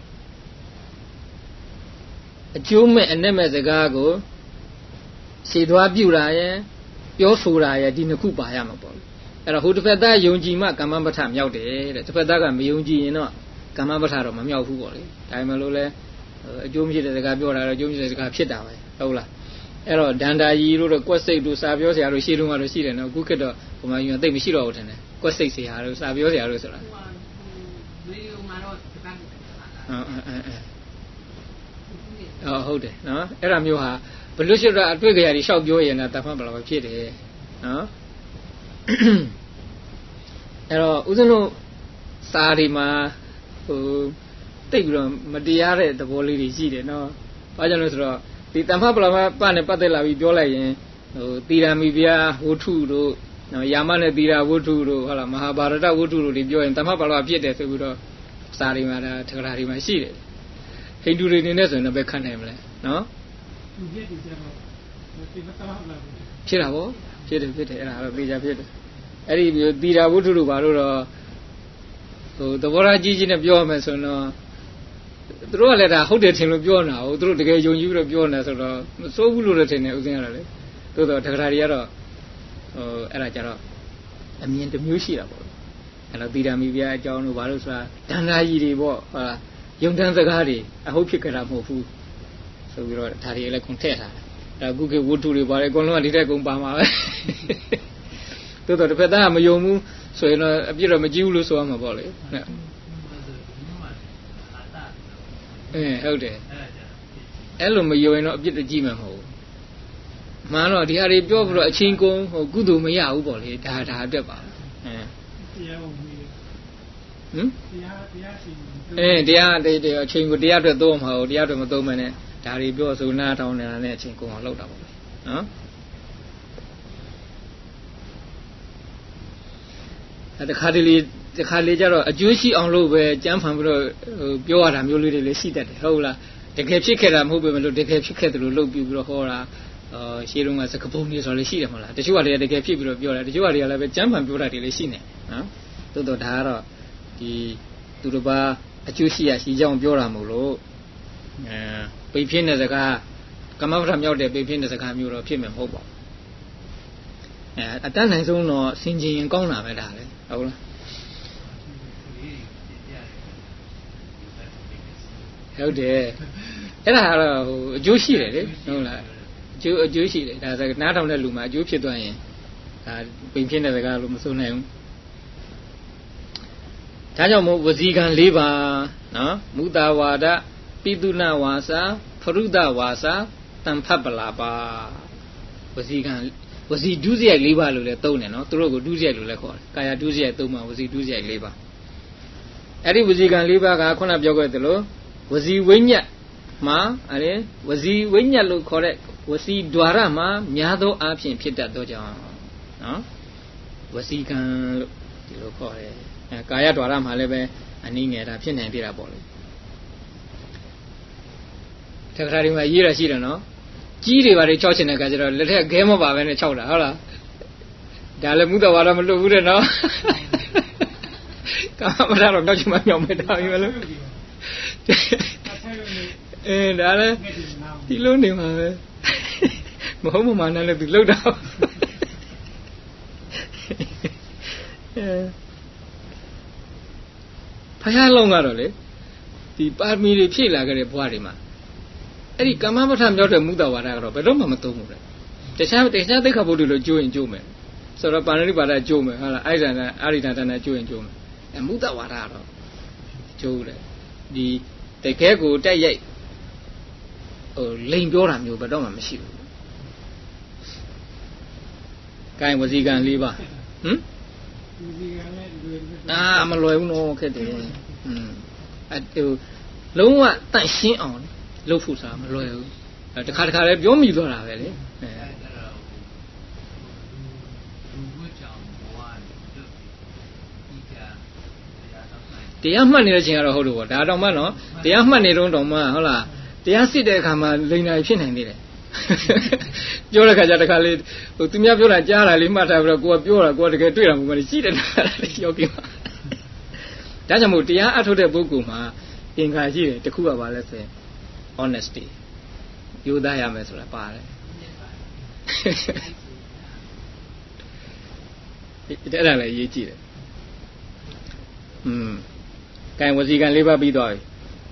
အကျိုးမဲ့အနဲ့မဲ့စကားကိုရှည်သွားပြုတာရဲ့ပြောဆိုတာရဲ့ဒီနှစ်ခုပါရမှာပေါ့အဲ့တော့ဟိုတစ်ဖက်သားယုံကြည်မှကမ္မပဋ္ဌာမြောက်တယ်တဲ့တစ်ဖက်သားကမယုံကြည်ရင်တော့ကမ္မပဋ္ဌာတော့မမြောက်ဘူးပေါ့လေဒါမှမဟုတ်လဲအကျိုးမရှိတဲ့စကားပြောတာတော့အကျိုးမရှိတဲ့စကားဖြစ်တာပဲဟုတ်လားအဲ့တော့ဒန္တာကြီးတို့ကွက်စိတ်တို့စာပြောစရာတို့ရှေ့တုန်းကတော့ရှိတယ်နော်အခုခေတ်တော့ဘုမာကြီးကသိပ်မရှိတော့ဘူးထင်တယ်ကွက်စိတ်စရာတို့စာပြောစရာတို့ဆိုတာဗီဒီယိုမှာတော့စကားကိုဟုတ်တယ်နော်အဲ့ဒါမျိုးဟာဘလို့ရှိတော့အတွေ့အကြုံတွေရှောက်ပြောရင်တော့တဖန်ဘယ်လိုပဲဖြစ်တယ်နော်အဲ့တော့ဦးဇင်းတို့စာတွေမှာဟိုတိတ်ပြီးတော့မတရားတဲ့သဘောလေးတွေရှိတယ်နော်ဘာကြောင့်လဲဆိုတော့ဒီတမ္ဖပလမပနဲ့ပတ်သက်လာပြီးပြောလိုက်ရင်ဟိုသီရာမိဗျာဝုထုတို့နော်ယာမနဲ့သီရာဝုထုတို့ဟုတ်လားမဟာဗာရတဝုထုတို့တွေပြောရင်တမ္ဖပလမဖြစ်တယ်ဆိုပြီးတော့စာတွေမှာဒါထကရာတွေမှာရှိတယ်ဟိန္ဒူတွေနေနဲ့ဆိုရင်တော့ပဲခံနိုင်မလဲနော်သူပြည့်ကြတော့ဒီမတော်လာဘူးဖြစ်တာဗောဖြစ်တယ်အဲ့ဒါတော့သိကြဖြစ်တယ်အဲ့ဒီသီရာဝုထုတို့ဘာလို့တော့ဟိုသဘောထားကြီးကြီးနဲ့ပြောရမယ်ဆိုတော့သူတို့ကလည်းဒါဟုတ်တယ်ထင်လို့ပြောနေတာဟုတ်သူတို့တကယ်ယုံကြည်ပြီးတော့ပြောနေတာဆိုတော့မစိုးဘူးလို့လည်းထင်တယ်ဥစဉ်ရတယ်လေသို့တော့တက္ကရာတွေကတော့ဟိုအဲ့ဒါကြတော့အမြင်တစ်မျိုးရှိတာပေါ့အဲ့တော့သီရာမိဗျာအကြောင်းတို့ဘာလို့ဆိုတာဒန္တာကြီးတွေပေါ့ဟုတ်လားယုံတန်းစကားတွေအဟုတ်ဖြစ်ကြတာမဟုတ်ဘူးဆိုပြီးတော့ဒါတွေလည်းခုန်ထည့်ထားတယ်အဲ့အခုကဝတ္ထုတွေပါတယ်အကုန်လုံးကဒီတက်ကုန်ပါမှာပဲသို့တော့တစ်ဖက်သားကမယုံဘူးဆိုရင်တော့အပြစ်တော့မကြည့်ဘူးလို့ဆိုရမှာပေါ့လေဟုတ်တယ်အဲ့လိုမယုံရင်တော့အပြစ်တကြည့်မှာမဟုတ်ဘူးမှန်တော့ဒီဟာတွေပြောပြီးတော့အချင်းကုန်ဟိုကုသိုလ်မရဘူးပေါ့လေဒါအတွက်ပါတရားဝင်ဟင်တရားရှိတရားအချင်းကိုတရားအတွက်သုံးမှာဟုတ်တရားအတွက်မသုံးမနဲ့ဒါတွေပြောဆိုနားထောင်နေတာနဲ့အချင်းကုန်အောင်လုပ်တာပေါ့လေနော်တခါတလေကျတော့အကျိုးရှိအောင်လို့ပဲကြမ်းဖန်ပြီးတော့ပြောရတာမျိုးလေးတွေလည်းရှိတတ်တယ်ဟုတ်လားတကယ်ဖြစ်ခဲ့တာမဟုတ်ပဲမလို့တကယ်ဖြစ်ခဲ့တယ်လို့လုပ်ပြီးတော့ဟောတာရှင်းတော့ကစကပုံနေဆိုလည်းရှိတယ်မဟုတ်လားတချို့ကလည်းတကယ်ဖြစ်ပြီးတော့ပြောတယ်တချို့ကလည်းပဲကျမ်းပန်ပြောတာတွေလည်းရှိနေနော်တိုးတော့ဒါကတော့ဒီသူတို့ဘာအကျိုးရှိရရှိကြောင်းပြောတာမို့လို့ပိတ်ဖြစ်တဲ့စကားကမ္မပဋ္ဌာန်းမြောက်တဲ့ပိတ်ဖြစ်တဲ့စကားမျိုးတော့ဖြစ်မှာမဟုတ်ပါဘူးအတန်းနိုင်ဆုံးတော့ဆင်ခြင်ရင်ကောင်းတာပဲဒါလေဟုတ်လားဟုတ်တယ်အဲ့ဒါကတော့အကျိုးရှိတယ်လေဟုတ်လားအကျိုးရှိတယ်ဒါဆိုနားထောင်တဲ့လူမှာအကျိုးဖြစ်သွားရင်ဒါပိန်ဖြစ်တဲ့စကားလို့မဆိုနိုင်ဘူးဒါကြောင့်မို့ဝစီကံ၄ပါးနော်မုတာဝါဒပိတုဏဝါစာဖရုဒဝါစာတံဖတ်ပလာပါဝစီကံဝစီဒုစရိုက်၄ပါးလို့လည်းသုံးတယ်နော်သူတို့ကိုဒုစရိုက်လို့လည်းခေါ်တယ်ကာယဒုစရိုက်သုံးပါဝစီဒုစရိုက်၄ပါးအဲ့ဒီဝစီကံ၄ပါးကခုနပြောခဲ့သလိုဝစီဝိညတ်မှာအဲ့ဝစီဝိညတ်လို့ခေါ်တဲ့ဝစီဒွါရမှာများသောအားဖြင့်ဖြစ်တတ်သောကြောင့်နော်ဝစီကံလို့ဒီလိုခေါ်တယ်ကာယဒွါရမှာလည်းပဲအနည်းငယ်တာဖြစ်နိုင်သေးတာပေါ့လေတခါတည်းမှာရေးရရှိတယ်နော်ကြီးတွေပါလေ6ချင်တဲ့ကကြတော့လက်ထက်ခဲမပါပဲနဲ့6တာဟုတ်လားဒါလည်းမူတော်ဝါဒမလွတ်ဘူးတဲ့နော်ကာမရာတော့တော့ချင်မှမြောက်မဲ့တာပြီမလို့ဒါလည်းဒီလိုနေမှာပဲမဟုတ်မှမနဲ့လည်းသူလှုပ်တာဖယားလုံးကတော့လေဒီပါရမီတွေဖြည့်လာခဲ့တဲ့ဘဝတွေမှာအဲ့ဒီကမ္မပဋ္ဌာန်းမြောက်တဲ့မူတဝါဒကတော့ဘယ်တော့မှမသုံးဘူးလေတခြားသိက္ခာပုဒ်တွေလို့ကြိုးရင်ကြိုးမယ်ဆိုတော့ပါဏိပါဒကြိုးမယ်ဟုတ်လားအဲ့ဒါနဲ့အာရိဒတနဲ့ကြိုးရင်ကြိုးမယ်မူတဝါဒကတော့ကြိုးတယ်ဒီတကယ်ကိုတက်ရိုက်လိန်ပြောတာမျိုးဘယ်တော့မှမရှိဘူးကိုင်ဝစီကံ၄ပါးဝစီကံလည်းလွယ်မလွယ်ဘူးနော်ခက်တယ်လုံးဝတန့်ရှင်းအောင်လုပ်ဖို့ဆိုတာမလွယ်ဘူးတခါလည်းပြောမိသွားတာပဲလေတရားမှတ်နေတဲ့ချိန်ကတော့ဟုတ်လို့ပေါ့ဒါတော့မှနော်တရားမှတ်နေတော့မှဟုတ်လားတရားစစ်တဲ့အခါမှာလိန်နိုင်ဖြစ်နိုင်သေးတယ်ပြောတဲ့ခါကျတခါလေးသူများပြောတာကြားတာလေးမှတ်ထားပြီးတော့ကိုကပြောတာကိုကတကယ်တွေ့တာမှမဟုတ်ဘူးရှိတယ်ယောဂီမှာဒါကြောင့်မို့တရားအထုတ်တဲ့ပုဂ္ဂိုလ်မှာအင်္ဂါရှိတယ်တခုကဘာလဲဆိုရင် honesty ယူသားရမယ်ဆိုတာပါတယ်အဲ့ဒါလည်းရေးကြည့်တယ်ကံဝစီကံ၄ပါးပြီးသွားပြီ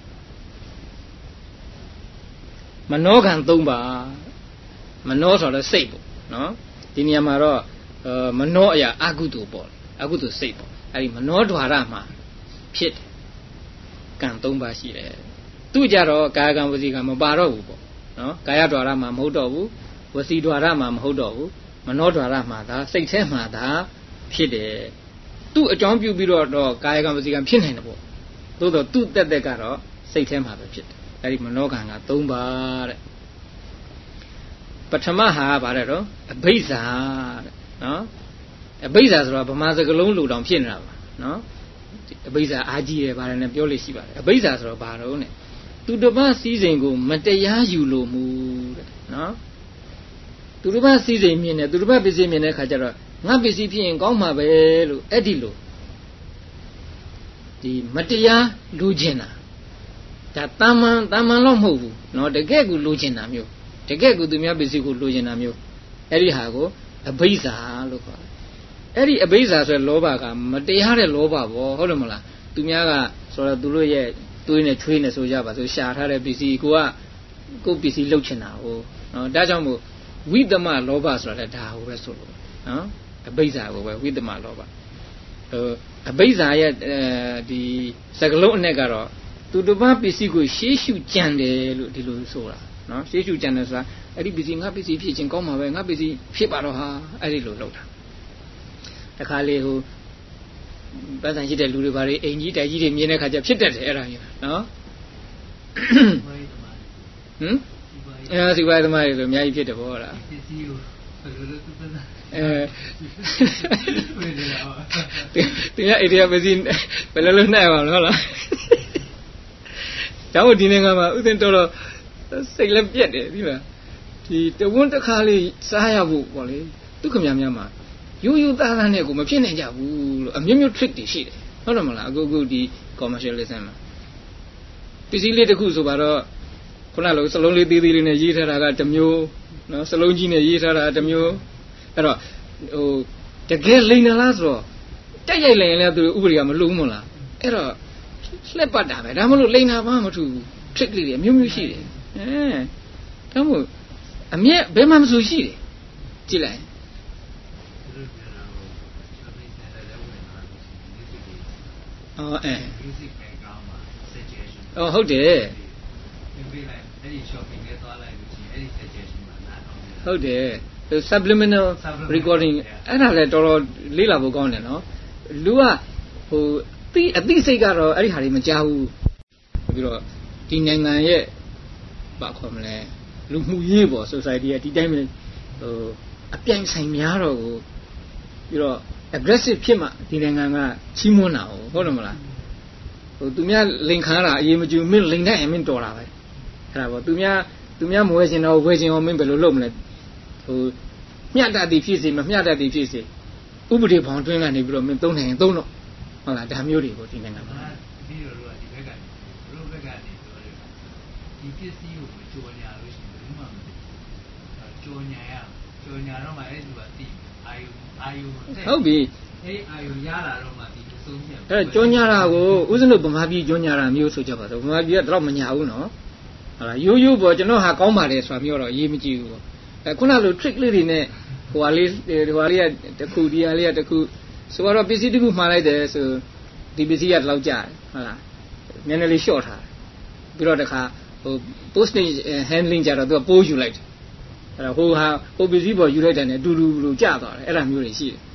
မနောကံ၃ပါးမနောဆိုတော့စိတ်ပေါ့နော်ဒီနေရာမှာတော့မနောအရာအကုသိုလ်ပေါ့အကုသိုလ်စိတ်ပေါ့အဲ့ဒီမနောဓွာရမှာဖြစ်တယ်ကံ၃ပါးရှိတယ်သူကြတော့ကာယကံဝစီကံမပါတော့ဘူးပေါ့နော်ကာယဓွာရမှာမဟုတ်တော့ဘူးဝစီဓွာရမှာမဟုတ်တော့ဘူးမနောဓွာရမှာဒါစိတ်ထဲမှာဒါဖြစ်တယ်သူ့အကြောင်းပြုပြီးတော့ကာယကံဝစီကံဖြစ်နိုင်တယ်ပေါ့သို့တော့သူ့တက်ကတော့စိတ်ထဲမှာပဲဖြစ်တယ်အဲ့ဒီမနောကံက၃ပါးတဲ့ပထမဟာဗါတဲ့တော့အဘိဇ္ဇာတဲ့နော်အဘိဇ္ဇာဆိုတော့ဗမာစကားလုံးလူတောင်ဖြစ်နေတာပါနော်အဘိဇ္ဇာအာကြီးတယ်ဗါတယ်နဲ့ပြောလို့ရှိပါတယ်အဘိဇ္ဇာဆိုတော့ဘာတော့ ਨੇ သူတစ်ပါးစည်းစိမ်ကိုမတရားယူလို့မူတဲ့နော်သူတစ်ပါးစည်းစိမ်မြင်တယ်သူတစ်ပါးပစ္စည်းမြင်တဲ့ခါကျတော့ငါပစ္စည်းဖြစ်ရင်ကောင်းမှာပဲလို့အဲ့ဒီလိုဒီမတရားလူကျင်တာဒါတာမန်တော့မဟုတ်ဘူးเนาะတကယ်ကိုလူကျင်တာမျိုးတကယ်ကိုသူများပစ္စည်းကိုလူကျင်တာမျိုးအဲ့ဒီဟာကိုအဘိဇ္ဇာလို့ခေါ်တယ်အဲ့ဒီအဘိဇ္ဇာဆိုတဲ့လောဘကမတရားတဲ့လောဘပေါ့ဟုတ်တယ်မလားသူများကဆိုတော့သူတို့ရဲ့သွေးနဲ့ချွေးနဲ့ဆိုကြပါဆိုရှာထားတဲ့ပစ္စည်းကိုပစ္စည်းလှုပ်ချင်တာဟုတ်เนาะဒါကြောင့်မို့ဝိသမလောဘဆိုတာလည်းဒါဟုတ်ပဲဆိုလို့เนาะအဘိဇ္ဇာကိုပဲဝိသမလောဘအဘိဇ္ဇာရဲ့ဒီစကလုံးအနဲ့ကတော့သူတစ်ပါးပစ္စည်းကိုရှေးရှုကြံတယ်လို့ဒီလိုဆိုတာနော်ရှေးရှုကြံတယ်ဆိုတာအဲ့ဒီပစ္စည်းငါပစ္စည်းဖြစ်ချင်းကောင်းမှာပဲငါပစ္စည်းဖြစ်ပါတော့ဟာအဲ့ဒီလိုလုပ်တာတခါလေဟိုပတ်စံရှိတဲ့လူတွေဘာတွေအိမ်ကြီးတိုက်ကြီးတွေမြင်တဲ့ခါကျဖြစ်တတ်တယ်အဲ့ဒါကြီးနော်စီပွားရေးသမားတွေဆိုအများကြီးဖြစ်တယ်ပေါ့လားပစ္စည်းကိုဘယ်လိုလုပ်သူပတ်စံတရားအိန္ဒိယပစ္စည်းဘယ်လိုလုပ်နိုင်ပါ့မလဲဟုတ်လားဒါမှဒီနိုင်ငံမှာဥစဉ်တော်တော်စိတ်လည်းပြက်တယ်ဒီလားဒီတဝန်းတစ်ခါလေးစားရဖို့ပေါ့လေသူခမများမှာရိုးရိုးသားသားနဲ့ကိုမဖြစ်နိုင်ကြဘူးလို့အမျိုးမျိုး trick တွေရှိတယ်ဟုတ်တယ်မလားအခုဒီ commercialism မှာပစ္စည်းလေးတစ်ခုဆိုတော့ခုနလိုစလုံးလေးသေးသေးလေးနဲ့ရေးထားတာကတစ်မျိုးနော်စလုံးကြီးနဲ့ရေးထားတာတစ်မျိုးအဲ့တော့ဟိုတကယ်လိန်နလားဆိုတော့တက်ရိုက်လိုက်ရင်လည်းသူဥပဒေကမလုံမလားအဲ့တော့လှက်ပတ်တာပဲဒါမှမဟုတ်လိန်နာဘာမှမထူဘူး trick လေးတွေအမျိုးမျိုးရှိတယ်ဒါမှမဟုတ်အမြဲဘယ်မှမဆိုရှိတယ်ကြည့်လိုက်ဟုတ်တယ်ဟုတ်တယ် subliminal recording အဲ့ဒါလည်းတော်တော်လေးလာဖို့ကောင်းတယ်နော်လူကဟိုအသိစိတ်ကတော့အဲ့ဒီဟာတွေမကြားဘူးပြီးတော့ဒီနိုင်ငံရဲ့ဘာခေါ်မလဲလူမှုရေးပေါ့ society ကဒီတိုင်းပဲဟိုအပြိုင်ဆိုင်များတော့ကိုပြီးတော့ aggressive ဖြစ်မှဒီနိုင်ငံကချီးမွမ်းတာဟုတ်တယ်မလားဟိုသူများလိန်ခါတာအရေးမကျူမင်းလိန်နိုင်ရင်မင်းတော်တာပဲအဲ့ဒါပေါ့သူများမဝဲရှင်တော့ဝဲရှင်အောင်မင်းဘယ်လိုလုပ်မလဲဟိုမျှတသည်ဖြစ်စေမမျှတသည်ဖြစ်စေဥပဒေဘောင်တွင်းကနေပြီးတော့မင်းသုံးနိုင်ရင်သုံးတော့ဟုတ်လားဒါမျိုးတွေကိုဒီနိုင်ငံမှာပြီးတော့ဒီဘက်ကနေတို့ဘက်ကနေပြောတယ်ဒီပစ္စည်းကိုကြော်ညာလို့ရှိရင်ဘယ်မှမသိကြော်ညာတော့မှအဲ့ဒီကတိအာယုဟုတ်ပြီအဲ့အာယုရလာတော့မှဒီဆုံးဖြတ်အဲ့ကြော်ညာတာကိုဥစဉ်တို့ဗမာပြည်ကြော်ညာတာမျိုးဆိုကြပါတော့ဗမာပြည်ကတော့မညာဘူးနော်ဟုတ်လားရိုးရိုးပေါ့ကျွန်တော်ဟာကောင်းပါတယ်ဆိုတာမျိုးတော့ရေးမကြည့်ဘူးပေါ့ခုနလို trick လေးတွေနဲ့ဟိုဟာလေးကတခုဒီဟာလေးကတခုဆိုတော့ပစ္စည်းတခုမှားလိုက်တယ်ဆိုဒီပစ္စည်းကလောက်ကြတယ်ဟုတ်လားနည်းနည်းလေး short ထားပြီးတော့တခါဟို postage handling ကြတော့သူကပိုးယူလိုက်တယ်အဲ့ဒါဟိုပစ္စည်းပေါ်ယူလိုက်တယ်နဲ့အတူတူလိုကျသွားတယ်အဲ့ဒါမျိုးတွေရှိတယ်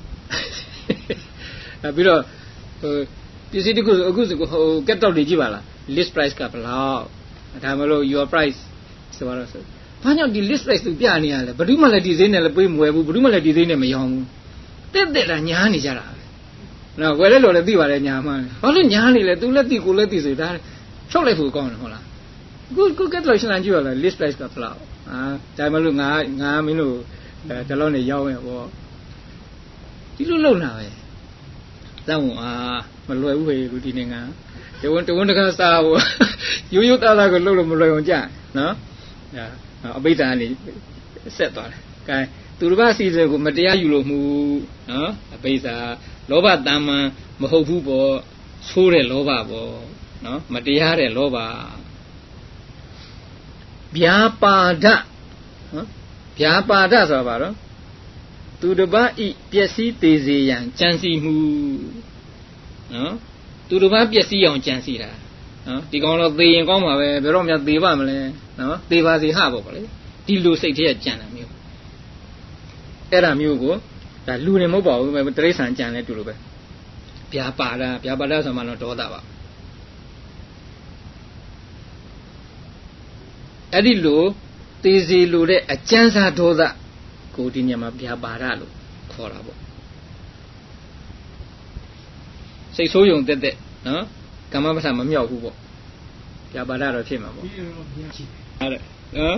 ပြီးတော့ဟိုပစ္စည်းတခုအခုဟို catalog တွေကြည့်ပါလား list price ကဘယ်လောက်ဒါမှမဟုတ် your price ဆိုတော့ဘာကြောင့်ဒီ list price သူပြနေရလဲဘယ်သူမှလည်းဒီဈေးနဲ့လည်းပေးမဝယ်ဘူးဘယ်သူမှလည်းဒီဈေးနဲ့မရောင်းဘူးတက်တာညားနေကြတာပဲနော်ဝယ်လဲလို့လည်းသိပါတယ်ညာမှန်းဘာလို့ညားနေလဲသူလည်းသိကိုလည်းသိဆိုဒါထုတ်လိုက်ဖို့ကောင်းတယ်ဟုတ်လားကိုကက်လို့ရှင်းလာကြည့်ရလား list price ကဘယ်လောက်ဒါမှမဟုတ်ငါမင်းတို့ဒီလောက်နဲ့ရောင်းရပေါ့ဒီလိုလုပ်လာပဲတောင်းမလွယ်ဘူးဟေလူဒီနိုင်ငံတဝန်တကားစားဖို့ရိုးရိုးသားသားကိုလုပ်လို့မလွယ်အောင်ကြာနော်အပိဋ္ဌာကနေဆက်သွားတယ်။ကဲသူတစ်ပါးစီစဉ်ကိုမတရားယူလို့မှုနော်အပိဋ္ဌာလောဘတမ်းမှန်မဟုတ်ဘူးပေါ့ဆိုးတဲ့လောဘပေါ့နော်မတရားတဲ့လောဘဗျာပါဒနော်ဗျာပါဒဆိုတာဘာတော့သူတစ်ပါးဤပျက်စီးသေးစေရန်ကြံစီမှုနော်သူတစ်ပါးပျက်စီးအောင်ကြံစီတာနော်ဒီကောင်တော့သေရင်ကောင်းပါပဲဘယ်တော့မှသေပါမလဲနော်သေပါစေဟပေါ့လေဒီလိုစိတ်ထဲကကြံတာမျိုးအဲ့ဒါမျိုးကိုဒါလူတွေမဟုတ်ပါဘူးတိရစ္ဆာန်ကြံလဲတူလို့ပဲဗျာပါဒဆိုမှတော့ဒေါသပါအဲ့ဒီလိုသေစီလိုတဲ့အကျဉ်းစားဒေါသကိုဒီညမှာဗျာပါဒလို့ခေါ်တာပေါ့စိတ်ဆိုးယုံတက်နော်ကမ္မပဋ္ဌာန်မမြောက်ဘူးပေါ့ဗျာပါဒတော့ဖြစ်မှာပေါ့ဟုတ်တယ်နော်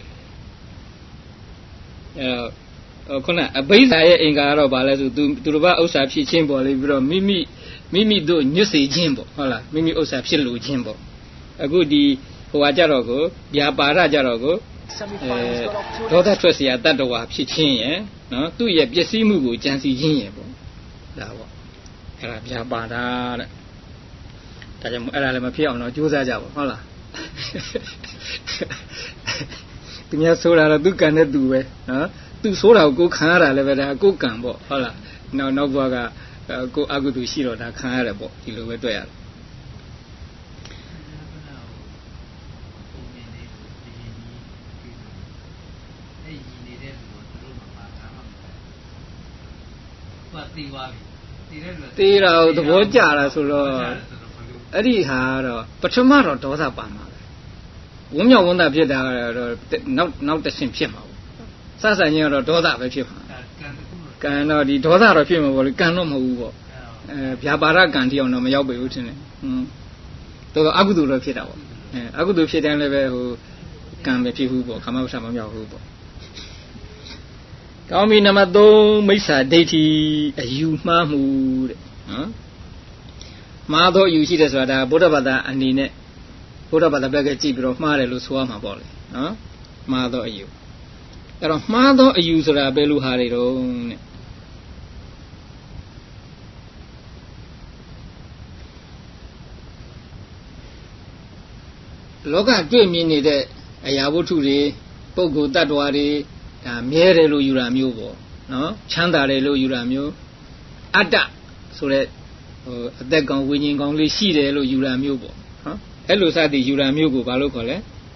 ခုနအဘိဓါရဲ့အင်္ဂါကတော့ဗာလဲဆိုသူတစ်ပါးဥစ္စာဖြစ်ခြင်းပေါ့လေပြီးတော့မိမိတို့ညွတ်စေခြင်းပေါ့ဟုတ်လားမိမိဥစ္စာဖြစ်လို့ခြင်းပေါ့အခုဒီဟိုဟာကြတော့ကိုဗျာပါဒကြတော့ကိုဒေါသထွက်เสียတတ္တဝါဖြစ်ခြင်းရယ်နော်သူ့ရဲ့ပျက်စီးမှုကိုကြံစီခြင်းရယ်ပေါ့ဒါပေါ့အဲ့ဒါဗျာပါဒတဲ့ဒါကြောင့်အဲ့ဒါလည်းမဖြစ်အောင်တော့ကြိုးစားကြပါဟုတ်လားသူများဆိုးတာတော့သူကံတဲ့သူပဲနော်သူဆိုးတာကိုခံရတာလည်းပဲဒါကိုကံပေါ့ဟုတ်လားနောက်ဘွားကကိုအကုသိုလ်ရှိတော့ဒါခံရတယ်ပေါ့ဒီလိုပဲတွေ့ရတယ်တေးတာသဘောကျတာဆိုတော့အဲ့ဒီဟာတော့ပထမတော့ဒေါသပါမှာပဲဝမ်းမြောက်ဝမ်းသာဖြစ်တာကတော့နောက်တစ်ဆင့်ဖြစ်မှာပေါ့စစချင်းကတော့ဒေါသပဲဖြစ်မှာကံတော့ဒီဒေါသတော့ဖြစ်မှာပေါ့လေကံတော့မဟုတ်ဘူးပေါ့ဗျာပါဒကံတိအောင်တော့မရောက်ပေဘူးထင်တယ်တော်တော်အကုသိုလ်တော့ဖြစ်တာပေါ့အခုတို့ဖြစ်တယ်လည်းပဲဟိုကံပဲဖြစ်ဘူးပေါ့ကာမဝဋ္ဌမမြောက်ဘူးပေါ့ကောင်းပြီနံပါတ်3မိစ္ဆာဒိဋ္ဌိအယူမှားမှုတဲ့နော်မှားသောအယူရှိတယ်ဆိုတာဒါဗုဒ္ဓဘာသာအနေနဲ့ဗုဒ္ဓဘာသာဘက်ကကြည့်ပြီးတော့မှားတယ်လို့ဆိုရမှာပေါ့လေနော်မှားသောအယူအဲ့တော့မှားသောအယူဆိုတာဘယ်လိုဟာတွေတုံးတဲ့လောကတွေ့မြင်နေတဲ့အရာဝတ္ထုတွေပုဂ္ဂိုလ်တ attva တွေဒါမြဲတယ်လို့ယူတာမျိုးပေါ့နော်ချမ်းသာတယ်လို့ယူတာမျိုးအတ္တဆိုတဲ့ဟိုအသက်ကောင်ဝိညာဉ်ကောင်လေးရှိတယ်လို့ယူတာမျိုးပေါ့နော်အဲ့လိုစသည်ယူတာမျိုးကိုဘာလို့ခေါ်လဲ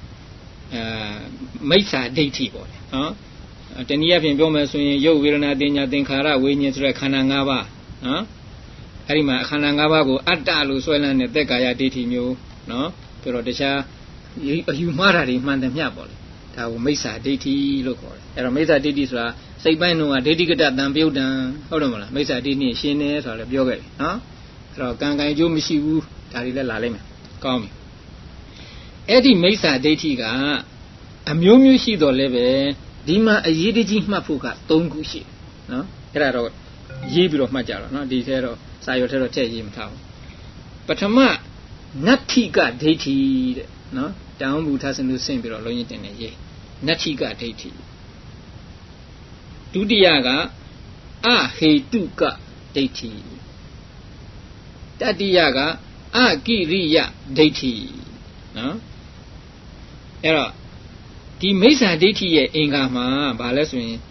မိစ္ဆာဒိဋ္ဌိပေါ့နော်တနည်းအားဖြင့်ပြောမယ်ဆိုရင်ရုပ်ဝေဒနာတင်ညာသင်္ခါရဝိညာဉ်ဆိုတဲ့ခန္ဓာ၅ပါးနော်အဲ့ဒီမှာခန္ဓာ၅ပါးကိုအတ္တလို့ဆွဲလန်းတဲ့သက်ကာယဒိဋ္ဌိမျိုးနော်ပြီးတော့တခြားအယူမှားတာတွေမှန်တယ်မျှပေါ့လေဒါကိုမိစ္ဆာဒိဋ္ဌိလို့ခေါ်တယ်အဲ့တော့မိစ္ဆာဒိဋ္ဌိဆိုတာစိတ်ပိုင်းတော့ဒိဋ္ဌိကတတံပြုတ်တံဟုတ်တယ်မလားမိစ္ဆာဒိဋ္ဌိရှင်းတယ်ဆိုတာလည်းပြောခဲ့ပြီနော်အဲ့တော့ကံကံအကျိုးမရှိဘူးဒါတွေလည်းလာလိမ့်မယ်ကောင်းပြီအဲ့ဒီမိစ္ဆာဒိဋ္ဌိကအမျိုးမျိုးရှိတော်လဲပဲဒီမှာအရေးတကြီးမှတ်ဖို့က3ခုရှိတယ်နော်အဲ့ဒါတော့ရေးပြီးတော့မှတ်ကြတော့နော်ဒီထဲတော့စာရွက်ထဲတော့ထည့်ရေးမထားဘူးပထမနတ္ထိကဒိဋ္ဌိတဲ့နော်တောင်းဘူးထားစင်လို့ဆင့်ပြီးတော့လုံးရင်တင်နေရေးနတ္ထိကဒိဋ္ဌိဒုတိယကအဟေတုကဒိဋ္ဌိတတိယကအကိရိယဒိဋ္ဌိနော်အဲ့တော့ဒီမိစ္ဆာဒိဋ္ဌိရဲ့အင်္ဂါမှာဘာလဲဆိုရင်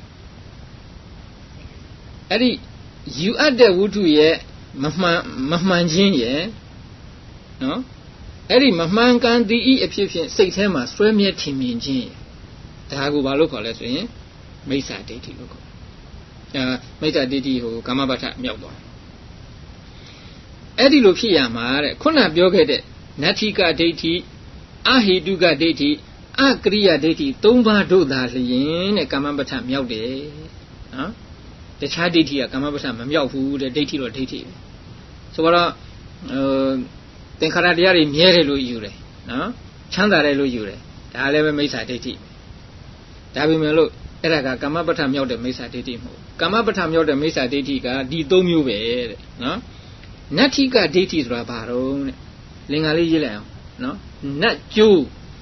အဲ့ဒီယူအပ်တဲ့ဝတ္ထုရဲ့မမှန်ခြင်းရဲ့နော်အဲ့ဒီမမှန်ကန်သည့်ဤအဖြစ်ဖြင့်စိတ်ထဲမှာဆွဲမြဲထင်မြင်ခြင်းဒါကိုဘာလို့ခေါ်လဲဆိုရင်မိစ္ဆာဒိဋ္ဌိလို့ခေါ်တယ်မိစ္ဆာဒိဋ္ဌိဟိုကာမပဋ္ဌမြောက်သွားအဲ့ဒီလိုဖြစ်ရမှာတဲ့ခုနပြောခဲ့တဲ့နတ္ထိကဒိဋ္ဌိအဟေတုကဒိဋ္ဌိအကရိယဒိဋ္ဌိ3ပါးတို့သာလျင်တဲ့ကာမပဋ္ဌမြောက်တယ်နော်တခြားဒိဋ္ဌိကကာမပဋ္ဌမမြောက်ဘူးတဲ့ဒိဋ္ဌိတော့ဒိဋ္ဌိဆိုတော့သင်္ခါရတရားတွေမြဲတယ်လို့ယူတယ်နော်ချမ်းသာတယ်လို့ယူတယ်ဒါလည်းပဲမိစ္ဆာဒိဋ္ဌိဒါပေမဲ့လို့အဲ့ဒါကကာမပဋ္ဌမြောက်တဲ့မိစ္ဆာဒိဋ္ဌိမဟုတ်ကာမပဋ္ဌမြောက်တဲ့မိစ္ဆာဒိဋ္ဌိကဒီ3မျိုးပဲတဲ့နော်နတ္ထိကဒိဋ္ဌိဆိုတာဘာတော့တဲ့လင်္ကာလေးရေးလိုက်အောင်နော်နတ်ကျိုး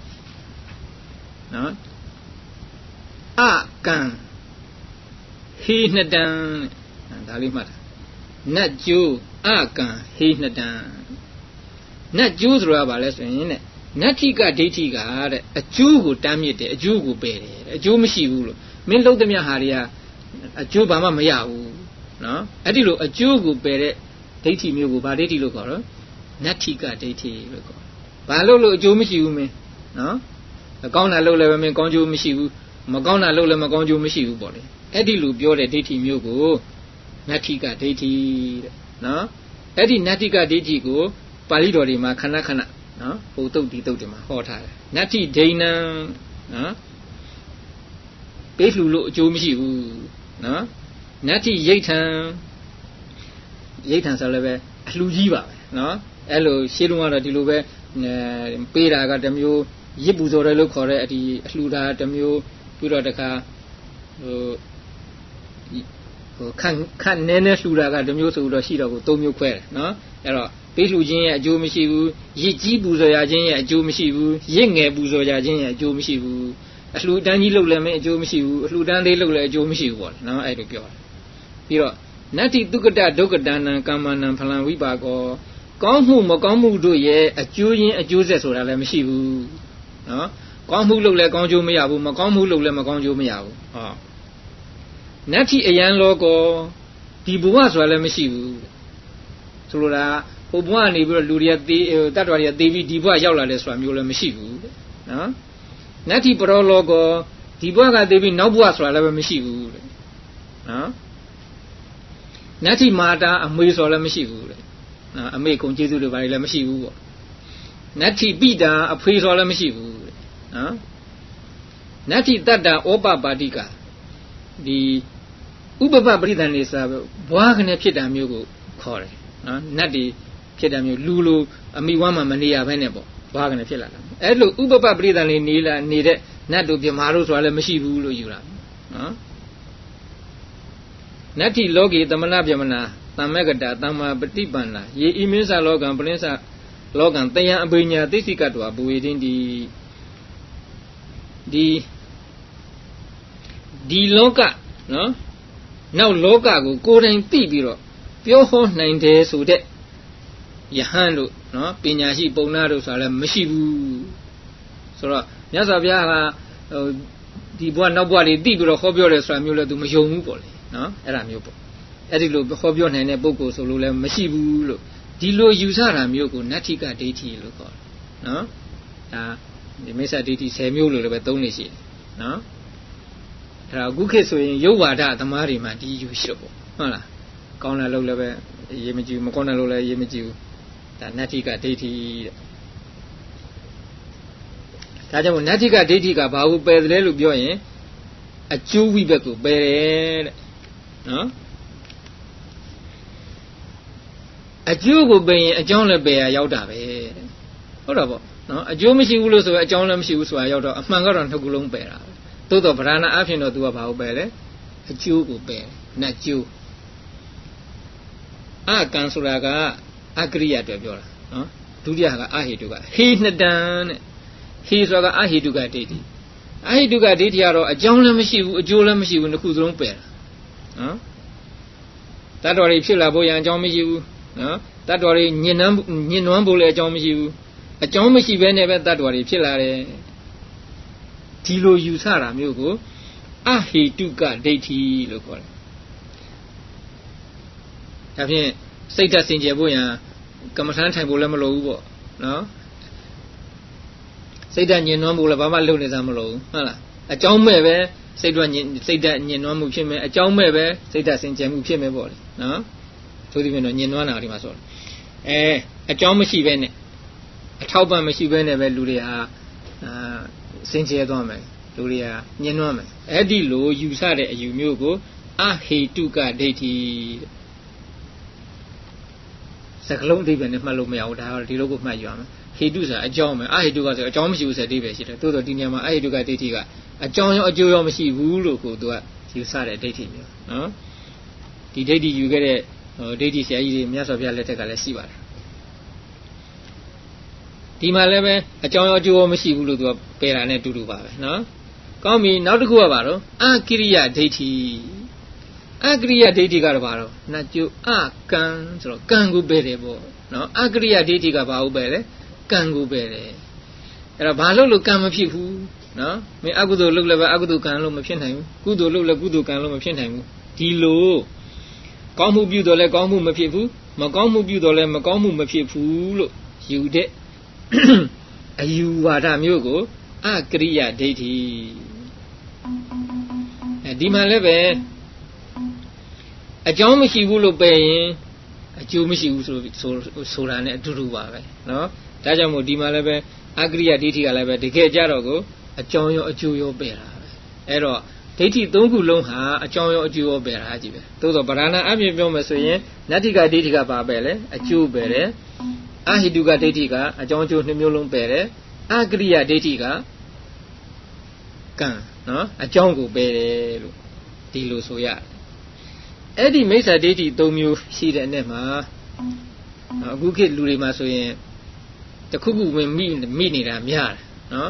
နော်အကံဟိနတံဒါလေးမှတ်တာနတ်ကျိုးအကံဟိနတံနတ်ကျိုးဆိုတာဘာလဲဆိုရင်တဲ့နတ္ထိကဒိဋ္ဌိကတဲ့အကျိုးကိုတမ်းမြစ်တယ်အကျိုးကိုပယ်တယ်အကျိုးမရှိဘူးလို့မင်းလုံးသမျှဟာတွေကအကျိုးဘာမှမရဘူးနော်အဲ့ဒီလိုအကျိုးကိုပယ်တဲ့ဒိဋ္ဌိမျိုးကိုဘာဒိဋ္ဌိလို့ခေါ်တော့နတ္ထိကဒိဋ္ဌိလို့ခေါ်ဘာလို့အကျိုးမရှိဘူးမင်းနော်ကောင်းတာလုပ်လည်းပဲမင်းကောင်းကျိုးမရှိဘူးမကောင်းတာလုပ်လည်းမကောင်းကျိုးမရှိဘူးပေါ့လေအဲ့ဒီလိုပြောတဲ့ဒိဋ္ဌိမျိုးကိုနတ္ထိကဒိဋ္ဌိတဲ့နော်အဲ့ဒီနတ္ထိကဒိဋ္ဌိကိုပါဠိတော်တွေမှာခဏခဏနော်ဟိုတုတ်ဒီတုတ်တွေမှာဟောထားတယ်နတ္ထိဒိဋ္ဌံနော်ပေးလှူလို့အကျိုးမရှိဘူးနော်နတ္ထိယိဋ္ဌံဆိုလည်းပဲအလှူကြီးပါပဲနော်အဲ့လိုရှင်းလုံးကတော့ဒီလိုပဲပေးတာကတစ်မျိုးရစ်ပူဇော်တယ်လို့ခေါ်တဲ့ဒီအလှူတာတစ်မျိုးပြီးတော့တခါဟိုခန့်နဲလှူတာကတစ်မျိုးဆိုတော့ရှိတော့ကို၃မျိုးခွဲတယ်နော်အဲ့တော့ပေးလှူခြင်းရဲ့အကျိုးမရှိဘူးရစ်ကြီးပူဇော်ရခြင်းရဲ့အကျိုးမရှိဘူးရစ်ငယ်ပူဇော်ရခြင်းရဲ့အကျိုးမရှိဘူးအလှူတန်းကြီးလုပ်လည်းမင်းအကျိုးမရှိဘူးအလှူတန်းသေးလုပ်လည်းအကျိုးမရှိဘူးပေါ့နော်အဲ့လိုပြောတယ်ပြီးတော့နတ္တိတုက္ကတဒုက္ကတနံကာမနံဖလံဝိပါကောကောင်းမှုမကောင်းမှုတို့ရဲ့အကျိုးရင်းအကျိုးဆက်ဆိုတာလည်းမရှိဘူးနော်ကောင်းမှုလုပ်လည်းကောင်းကျိုးမရဘူးမကောင်းမှုလုပ်လည်းမကောင်းကျိုးမရဘူးဟောနတ္တိအယံလောကောဒီဘဝဆိုတာလည်းမရှိဘူးဆိုလိုတာဟိုဘဝကနေပြီးတော့လူတွေကသေးတတ္တဝါတွေကသေးပြီးဒီဘဝရောက်လာတယ်ဆိုတာမျိုးလည်းမရှိဘူးနော်နတ္တိပရောလောကောဒီဘဝကသေးပြီးနောက်ဘဝဆိုတာလည်းမရှိဘူးနော်နတ္ထိမာတာအမေဆိုလည်းမရှိဘူးတဲ့နော်အမေကုံကျေးဇူးတွေဘာတွေလည်းမရှိဘူးပေါ့နတ္ထိပိတာအဖေဆိုလည်းမရှိဘူးတဲ့နော်နတ္ထိတတ္တာဩပပါတိကဒီဥပပပရိသန်နေစာဘွားကနေဖြစ်တာမျိုးကိုခေါ်တယ်နော်နတ်တွေဖြစ်တာမျိုးလူလိုအမိဝမ်းမှမနေရဘဲနဲ့ပေါ့ဘာကနေဖြစ်လာတာအဲ့လိုဥပပပရိသန်လေးနေလာနေတဲ့နတ်တို့ပြမာတို့ဆိုတာလည်းမရှိဘူးလို့ယူတာနော်နတ္ထိလောကေသမဏပြမနာသမ္မကတာသမ္မာပฏิပန္နာယေဣမင်းစာလောကံပရိစ္ဆလောကံတယံအဘိညာသိသိကတောဘူဝေတင်းဒီလောကနော်နောက်လောကကိုယ်တိုင်သိပြီးတော့ပြောဟောနိုင်တယ်ဆိုတဲ့ယဟန်တို့နော်ပညာရှိပုံနာတို့ဆိုတာလည်းမရှိဘူးဆိုတော့မြတ်စွာဘုရားကဒီဘဝနောက်ဘဝတွေသိပြီးတော့ဟောပြောတယ်ဆိုတာမျိုးလည်းသူမယုံဘူးပေါ့လေနော်အဲ့ဒါမျိုးပေါ့အဲ့ဒီလိုဟောပြောနိုင်တဲ့ပုဂ္ဂိုလ်ဆိုလို့လည်းမရှိဘူးလို့ဒီလိုယူဆတာမျိုးကိုနတ္ထိကဒိဋ္ဌိလို့ခေါ်တယ်နော်ဒါဒီမိစ္ဆာဒိဋ္ဌိ10မျိုးလို့လည်းပဲသုံးနေရှိတယ်နော်အဲ့ဒါအခုခေတ်ဆိုရင်ယုတ်ဝါဒသမားတွေမှာဒီယူရှိတော့ပေါ့ဟုတ်လားကောင်းတယ်လို့လည်းပဲရေးမကြည့်ဘူးမကောင်းတယ်လို့လည်းရေးမကြည့်ဘူးဒါနတ္ထိကဒိဋ္ဌိတဲ့ဒါကြောင့်နတ္ထိကဒိဋ္ဌိကဘာကိုပယ်တယ်လို့ပြောရင်အကျိုးဝိဘက်ကိုပယ်တယ်တဲ့နော်အကျိုးကိုပယ်ရင်အကြောင်းလည်းပယ်ရရောက်တာပဲတဲ့ဟုတ်တာပေါ့နော်အကျိုးမရှိဘူးလို့ဆိုရင်အကြောင်းလည်းမရှိဘူးဆိုတာရောက်တော့အမှန်ကတော့နှစ်ခုလုံးပယ်တာပဲသို့တော့ဗရဏအဖြစ်တော့ तू ကဘာကိုပယ်လဲအကျိုးကိုပယ်နတ်ကျိုးအကံဆိုတာကအကရိယာအတွက်ပြောတာနော်ဒုတိယကအဟိတုကဟေနှစ်တန်တဲ့ဟေဆိုတာကအဟိတုကဒိဋ္ဌိအဟိတုကဒိဋ္ဌိကတော့အကြောင်းလည်းမရှိဘူးအကျိုးလည်းမရှိဘူးနှစ်ခုစလုံးပယ်တာနော်တတ္တဝါတွေဖြစ်လာဖို့ရန်အကြောင်းမရှိဘူးနော်တတ္တဝါတွေညင်နွမ်းဖို့လည်းအကြောင်းမရှိဘူးအကြောင်းမရှိဘဲနဲ့ပဲတတ္တဝါတွေဖြစ်လာတယ်ဒီလိုယူဆတာမျိုးကိုအဟိတုကဒိဋ္ဌိလို့ခေါ်တယ်ဒါဖြင့်စိတ်ဓာတ်စင်ကြယ်ဖို့ရန်ကမ္မထမ်းထိုင်ဖို့လည်းမလိုဘူးပေါ့နော်စိတ်ဓာတ်ညင်နွမ်းဖို့လည်းဘာမှလုပ်နေစားမလိုဘူးဟုတ်လားအကြောင်းမဲ့ပဲစိတ်ဓာတ်ညင်နွမ်းမှုဖြစ်မယ်အကြောင်းမဲ့ပဲစိတ်ဓာတ်စင်ကြယ်မှုဖြစ်မယ်ပေါ့လေနော်သို့ဒီပြင်တော့ညင်နွမ်းတာဒီမှာဆိုအကြောင်းမရှိပဲနဲ့အထောက်ပံ့မရှိပဲနဲ့ပဲလူတွေဟာစင်ကြယ်သွားမယ်လူတွေကညင်နွမ်းမယ်အဲ့ဒီလိုယူဆတဲ့အယူမျိုးကိုအဟိတုကဒိဋ္ဌိစကလုံးအဓိပ္ပာယ်နဲ့မှတ်လို့မရဘူးဒါကတော့ဒီလိုကိုမှတ်ယူရမယ်ဟိတုဆိုတာအကြောင်းပဲအဟိတုကဆိုအကြောင်းမရှိဘူးဆိုတဲ့အဓိပ္ပာယ်ရှိတယ်သို့တော့ဒီနေရာမှာအဟိတုကဒိဋ္ဌိကအကြောင်းရောအကျိုးရောမရှိဘူးလို့ကိုသူကယူဆတဲ့ဒိဋ္ဌိမျိုးနော်ဒီဒိဋ္ဌိယူခဲ့တဲ့ဒိဋ္ဌိဆရာကြီးတွေမြတ်စွာဘုရားလက်ထက်ကလည်းရှိပါတယ်ဒီမှာလည်းပဲအကြောင်းရောအကျိုးရောမရှိဘူးလို့သူကပယ်တာနဲ့တူတူပါပဲနော်ကောင်းပြီနောက်တစ်ခုကဘာတော့အကိရိယဒိဋ္ဌိအကရိယဒိဋ္ဌိကတော့ဘာတော့နတ်ကျိုးအကံဆိုတော့ကံကိုပယ်တယ်ပေါ့နော်အကရိယဒိဋ္ဌိကဘာကိုပယ်လဲကံကိုပယ်တယ်အဲ့တော့ဘာလို့ကံမဖြစ်ဘူးနော်မင်းအကုသိုလ်လုပ်လည်းပဲအကုသိုလ်ကံလို့မဖြစ်နိုင်ဘူးကုသိုလ်လုပ်လည်းကုသိုလ်ကံလို့မဖြစ်နိုင်ဘူးဒီလိုကောင်းမှုပြုတော့လည်းကောင်းမှုမဖြစ်ဘူးမကောင်းမှုပြုတော့လည်းမကောင်းမှုမဖြစ်ဘူးလို့ယူတဲ့အယူဝါဒမျိုးကိုအကရိယဒိဋ္ဌိဒီမှာလည်းပဲအကြောင်းမရှိဘူးလို့ပယ်ရင်အကျိုးမရှိဘူးဆိုတာနဲ့အတူတူပါပဲနော်ဒါကြောင့်မို့ဒီမှာလည်းပဲအကရိယဒိဋ္ဌိကလည်းပဲတကယ်ကြတော့ကိုအကြောင်းရောအကျိုးရောပယ်တာပဲအဲ့တော့ဒိဋ္ဌိ၃ခုလုံးဟာအကြောင်းရောအကျိုးရောပယ်တာကြီးပဲသို့တော့ဗရဏအပြည့်ပြောမယ်ဆိုရင်နတ္တိကဒိဋ္ဌိကပါပယ်လေအကျိုးပယ်တယ်အဟိတုကဒိဋ္ဌိကအကြောင်းအကျိုးနှစ်မျိုးလုံးပယ်တယ်အကရိယဒိဋ္ဌိကကံနော်အကြောင်းကိုပယ်တယ်လို့ဒီလိုဆိုရတယ်အဲ့ဒီမိစ္ဆာဒိဋ္ဌိ၃မျိုးရှိတဲ့အနေမှာအခုခေတ်လူတွေမှာဆိုရင်တခုခုဝင်မိနေတာများတယ်နော်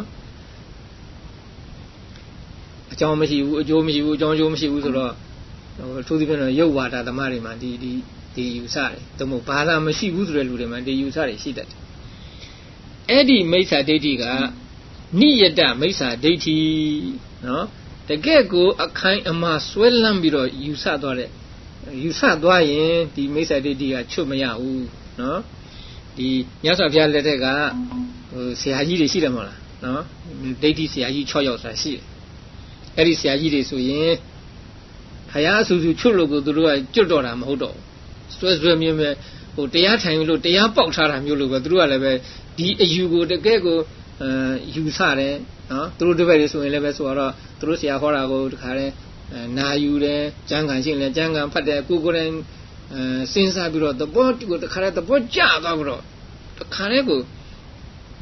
အကြောင်းမရှိဘူးအကျိုးမရှိဘူးအကြောင်းအကျိုးမရှိဘူးဆိုတော့ထိုးသဖြင့်တော့ရုပ်ဝါဒသမားတွေမှာဒီယူဆတယ်သို့မဟုတ်ဘာသာမရှိဘူးဆိုတဲ့လူတွေမှာဒီယူဆတွေရှိတတ်တယ်အဲ့ဒီမိစ္ဆာဒိဋ္ဌိကနိယတမိစ္ဆာဒိဋ္ဌိနော်တကယ့်ကိုအခိုင်အမာဆွဲလန်းပြီးတော့ယူဆသွားရင်ဒီမိစ္ဆာဒိဋ္ဌိကချွတ်မရဘူးနော်ဒီမြတ်စွာဘုရားလက်ထက်ကဆရာကြီးတွေရှိတယ်မဟုတ်လားနော်ဒိဋ္ဌိဆရာကြီး6ယောက်ဆိုတာရှိတယ်အဲ့ဒီဆရာကြီးတွေဆိုရင်ဘုရားအဆူဆူချွတ်လို့ကိုသူတို့ကကျွတ်တော်တာမဟုတ်တော့ဆွဲမြင်းပဲတရားထိုင်လို့တရားပေါက်ထားတာမျိုးလို့ပဲသူတို့ကလည်းပဲဒီအယူကိုတကယ်ကိုယူဆတယ်နော်သူတို့တပည့်တွေဆိုရင်လည်းပဲဆိုတော့သူတို့ဆရာဟောတာကိုတခါတည်းနာယူတယ်ကျမ်းဂန်ရှင်းတယ်ကျမ်းဂန်ဖတ်တယ်ကိုယ်တိုင်စဉ်းစားပြီးတော့သဘောတူကိုတခါတည်းသဘောကျသွားပြီးတော့တခါတည်းကို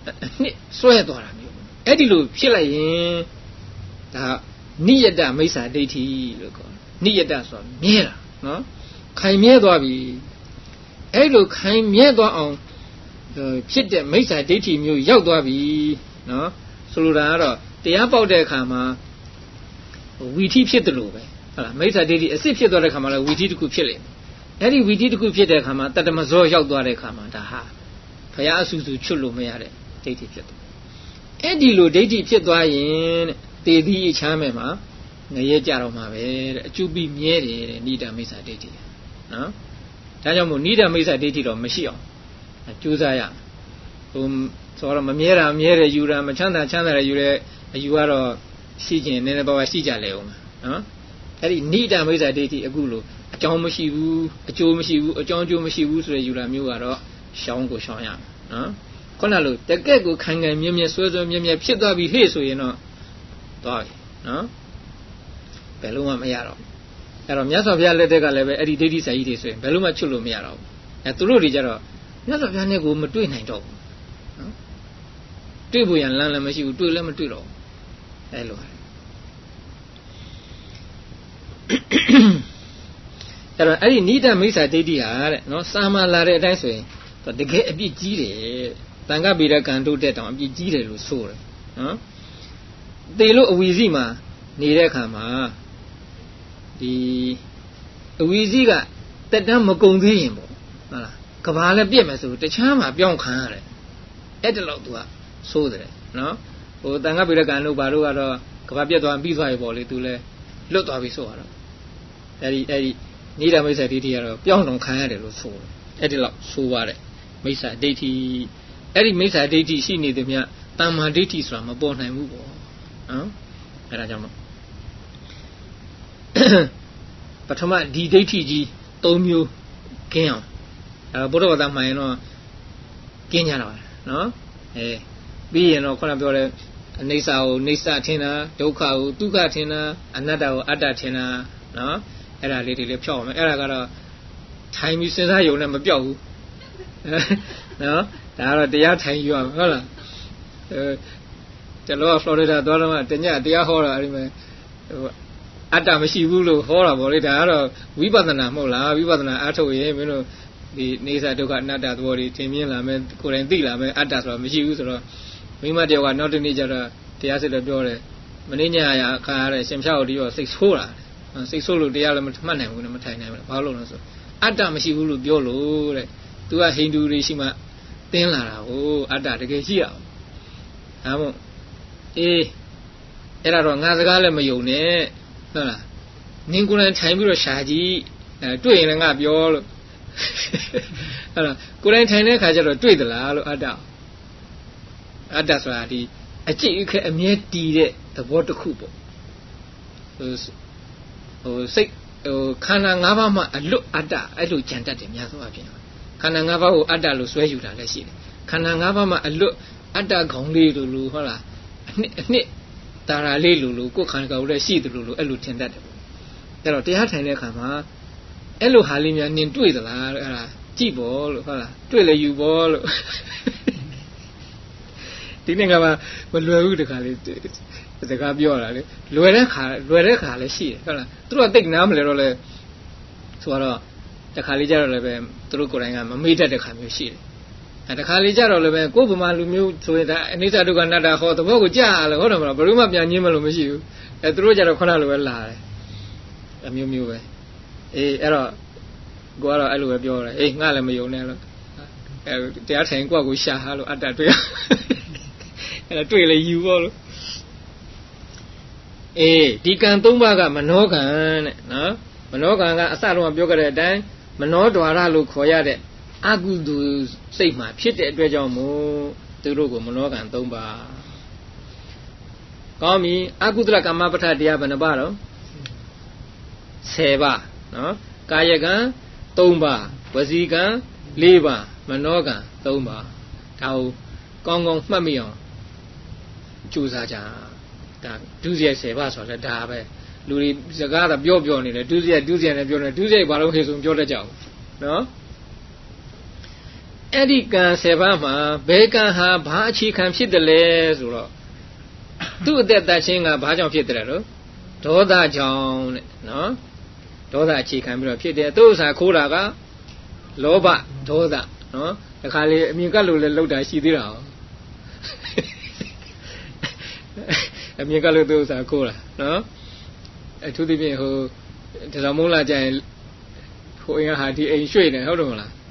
နှစ်စွဲသွားတာမျိုးအဲ့ဒီလိုဖြစ်လိုက်ရင်ဒါနိယတမိစ္ဆာဒိဋ္ဌိလို့ခေါ်တယ်နိယတဆိုတာမြဲတာနော်ခိုင်မြဲသွားပြီအဲ့လိုခိုင်မြဲသွားအောင်ဖြစ်တဲ့မိစ္ဆာဒိဋ္ဌိမျိုးရောက်သွားပြီနော်ဆိုလိုတာကတော့တရားပေါက်တဲ့အခါမှာဝီထိဖြစ်တယ်လို့ပဲဟုတ်လားမိစ္ဆာဒိဋ္ဌိအစစ်ဖြစ်သွားတဲ့အခါမှာလည်းဝီထိတစ်ခုဖြစ်လိမ့်မယ်အဲ့ဒီဝီထိတစ်ခုဖြစ်တဲ့အခါမှာတတ္တမဇောရောက်သွားတဲ့အခါမှာဒါဟာဘုရားအဆူဆူချွတ်လို့မရတဲ့ဒိဋ္ဌိဖြစ်တယ်အဲ့ဒီလိုဒိဋ္ဌိဖြစ်သွားရင်တဲ့တေသီးချမ်းမဲ့မှာငရဲကြတော့မှာပဲတဲ့အကျုပ်ပြီးမြဲတယ်တဲ့နိဒာမိစ္ဆာဒိဋ္ဌိနော်ဒါကြောင့်မို့နိဒာမိစ္ဆာဒိဋ္ဌိတော့မရှိအောင်ကြိုးစားရဟိုဆိုတော့မမြဲတာမြဲတယ်ယူတာမချမ်းသာချမ်းသာတယ်ယူတဲ့အယူကတော့ရှိခြင်းနည်းနည်းပါးပါးရှိကြလေအောင်နော်အဲ့ဒီနိဒာမိစ္ဆာဒိဋ္ဌိအခုလို့အကြောင်းမရှိဘူးအကျိုးမရှိဘူးအကြောင်းအကျိုးမရှိဘူးဆိုတဲ့ယူတာမျိုးကတော့ရှောင်းကိုရှောင်းရမယ်နော်ခုနလိုတကက်ကိုခံခံမြဲမြဲဆွဲဆွဲမြဲမြဲဖြစ်သွားပြီဟေ့ဆိုရင်တော့သွားပြီနော်ဘယ်လို့မှမရတော့အဲ့တော့မြတ်စွာဘုရားလက်ထက်ကလည်းပဲအဲ့ဒီဒိဋ္ဌိစာကြီးတွေဆိုရင်ဘယ်လို့မှချွတ်လို့မရတော့ဘူးအဲသူတို့တွေကြတော့မြတ်စွာဘုရားနဲ့ကိုမတွေ့နိုင်တော့ဘူးနော်တွေ့ဖို့ရန်လမ်းလည်းမရှိဘူးတွေ့လည်းမတွေ့တော့ဘူးအဲ့လိုအဲ့တော့အဲ့ဒီနိဒာမိစ္ဆာဒိဋ္ဌိဟာတဲ့နော်စာမလာတဲ့အတိုင်းဆိုရင်တကယ်အပြစ်ကြီးတယ်တန်ခဗေဒကံတို့တဲ့တောင်အပြစ်ကြီးတယ်လို့ဆိုတယ်နော်တေလို့အဝီစီမှာနေတဲ့အခါမှာဒီအဝီစီကတက်တန်းမကုံသေးရင်ပေါ့ဟုတ်လားကဘာလည်းပြည့်မယ်ဆိုတခြားမှာပြောင်းခံရတယ်အဲ့ဒါတော့သူကဆိုးတယ်နော်ဟိုတန်ခဗေဒကံတို့ဘာလို့ကတော့ကဘာပြတ်သွားပြီးသွားပြီပေါ့လေသူလည်းလွတ်သွားပြီဆိုတော့အဲ့ဒီနိဒာမိစ္ဆာဒိဋ္ဌိကတော့ပြောင်းတော့ခံရတယ်လို့ဆိုတယ်အဲ့ဒီလောက်ဆိုပါတယ်မိစ္ဆာဒိဋ္ဌိအဲ့ဒီမိစ္ဆာဒိဋ္ဌိရှိနေသည်မြတ်တမ္မာဒိဋ္ဌိဆိုတာမပေါ်နိုင်ဘူးပေါ့နော်အဲ့ဒါကြောင့်မို့ပထမဒီဒိဋ္ဌိကြီး၃မျိုးကင်းအောင်ဘုရားဘာသာမှန်ရင်တော့ကင်းကြတော့နော်ပြီးရင်တော့ခုနပြောတဲ့အနိစ္စကိုနိစ္စထင်တာဒုက္ခကိုဒုက္ခထင်တာအနတ္တကိုအတ္တထင်တာနော်အဲ့ဒါလေးတွေလည်းဖြောက်အောင်မယ်အဲ့ဒါကတော့ထိုင်ပြီးစဉ်းစားရုံနဲ့မပြောက်ဘူးနော်ဒါကတော့တရားထိုင်ယူရမယ်ဟုတ်လားကျွန်တော်ဖလော်ရီဒါသွားတော့တညတရားဟောတာအဲ့ဒီမှာအတ္တမရှိဘူးလို့ဟောတာပေါ့လေဒါကတော့ဝိပဿနာမဟုတ်လားဝိပဿနာအားထုတ်ရင်မင်းတို့ဒီနေစာဒုက္ခအနတ္တသဘောတွေထင်မြင်လာမယ်ကိုယ်တိုင်သိလာမယ်အတ္တဆိုတာမရှိဘူးဆိုတော့မိမတယောက်ကနောက်တစ်နေ့ကျတော့တရားစစ်တော့ပြောတယ်မင်းညရအခါရတဲ့ရှင်ဖြောက်ဒီရောစိတ်ဆိုးတာစိတ်ဆိုးလို့တရားလည်းမမှတ်နိုင်ဘူးနဲ့မထိုင်နိုင်ဘူးဘာလို့လဲဆိုအတ္တမရှိဘူးလို့ပြောလို့တဲ့သူကဟိန္ဒူတွေရှိမှတင်းလာတာဟုတ်အတ္တတကယ်ရှိရအောင်ဒါမို့အဲ့ဒါတော့ငါစကားလည်းမယုံနဲ့ဟုတ်လားနင်းကိုယ်တိုင်ထိုင်ပြီးတော့ရှာကြည့်တွေ့ရင်လည်းငါပြောလို့ဟုတ်လားကိုယ်တိုင်ထိုင်တဲ့အခါကျတော့တွေ့သလားလို့အတ္တဆိုတာဒီအကျိတ်အခက်အမြဲတည်တဲ့သဘောတစ်ခုပေါ့ဟိုစိတ်ခန္ဓာ၅ပါးမှအလွတ်အတ္တအဲ့လိုကြံတတ်တယ်များသောအားဖြင့်ခန္ဓာ၅ပါးကိုအတ္တလို့ဆွဲယူတာလည်းရှိတယ်ခန္ဓာ၅ပါးမှအလွတ်အတ္တခေါင်းလေးလို့ဟုတ်လားအနှစ်တာရာလေးလို့ကိုယ်ခန္ဓာကိုယ်လည်းရှိတယ်လို့အဲ့လိုထင်တတ်တယ်အဲ့တော့တရားထိုင်တဲ့အခါမှာအဲ့လိုဟာလေးများနင်တွေ့သလားအဲ့ဒါကြည့်ပေါ့လို့ဟုတ်လားတွေ့လေယူပေါ့လို့ဒီနေ့ကမှမလွယ်ဘူးတခါလေးစကားပြောတာလေလွယ်တဲ့ခါလည်းရှိတယ်ဟုတ်လားသူတို့ကတိတ်နားမလဲတော့လေဆိုတော့တခါလေးကြတော့လည်းပဲသူတို့ကိုယ်တိုင်ကမမေ့တတ်တဲ့ခါမျိုးရှိတယ်တခါလေးကြတော့လည်းပဲကိုယ်ဗမာလူမျိုးဆိုရင်ဒါအနိစ္စဒုက္ခအနတ္တဟောသဘောကိုကြားရလဲဟုတ်တယ်မလားဘယ်လိုမှပြန်ညင်းမလို့မရှိဘူးသူတို့ကြတော့ခုနလိုပဲလာတယ်အမျိုးမျိုးပဲအဲ့တော့ကိုကတော့အဲ့လိုပဲပြောတယ်ငါလည်းမယုံနဲ့လို့တရားထိုင်ကိုယ့်ကိုရှာဟာလို့အတ္တတွေ့အဲ့ဒါတွေ့လေယူပေါ့လို့ဒီကံ၃ပါးကမနောကံတဲ့နော်မနောကံကအစတုန်းကပြောခဲ့တဲ့အတိုင်းမနောဒွါရလို့ခေါ်ရတဲ့အကုသိုလ်စိတ်မှာဖြစ်တဲ့အတွက်ကြောင့်မို့သူတို့ကိုမနောကံ၃ပါးကောင်းပြီအကုသလကမ္မပဋ္ဌတရားဘယ်နှပါတော့10ပါးနော်ကာယကံ3ပါးဝစီကံ4ပါးမနောကံ3ပါးဒါကိုကောင်းကောင်းမှတ်မိအောင်ကြိုးစားကြဒါဒုစရိုက်10ပါးဆိုတော့ဒါပဲလူတွေစကားတော့ပြောနေတယ်ဒုစရိုက်နဲ့ပြောနေဒုစရိုက်ဘာလို့ဟဲ့ဆိုပြောတတ်ကြအောင်နော်အဲ့တော့ဒုစရိုက်10ပါးဆိုတာဘာလဲဆိုတော့ကာယကံ3ပါးဝစီကံ4ပါးမနောကံ3ပါးဒါကိုကောင်းကောင်းမှတ်မိအောင်ကြိုးစားကြအဲ့ဒီကံ7ပါးမှာဘယ်ကံဟာဘာအခြေခံဖြစ်တယ်လဲဆိုတော့သူ့အသက်တတ်ခြင်းကဘာကြောင့်ဖြစ်တယ်လို့ဒေါသကြောင့်တဲ့နော်ဒေါသအခြေခံပြီးတော့ဖြစ်တယ်သူ့ဥစ္စာခိုးတာကလောဘဒေါသနော်တခါလေအမြင်ကလို့လည်းလောက်တာရှိသေးတာဟောအမြင်ကလို့သူ့ဥစ္စာခိုးတာနော်အထူးသဖြင့်ဟိုဒါမုန်းလာကြရင်ဟိုအင်းဟာဒီအိမ်ရွှေ့နေဟုတ်တယ်မလား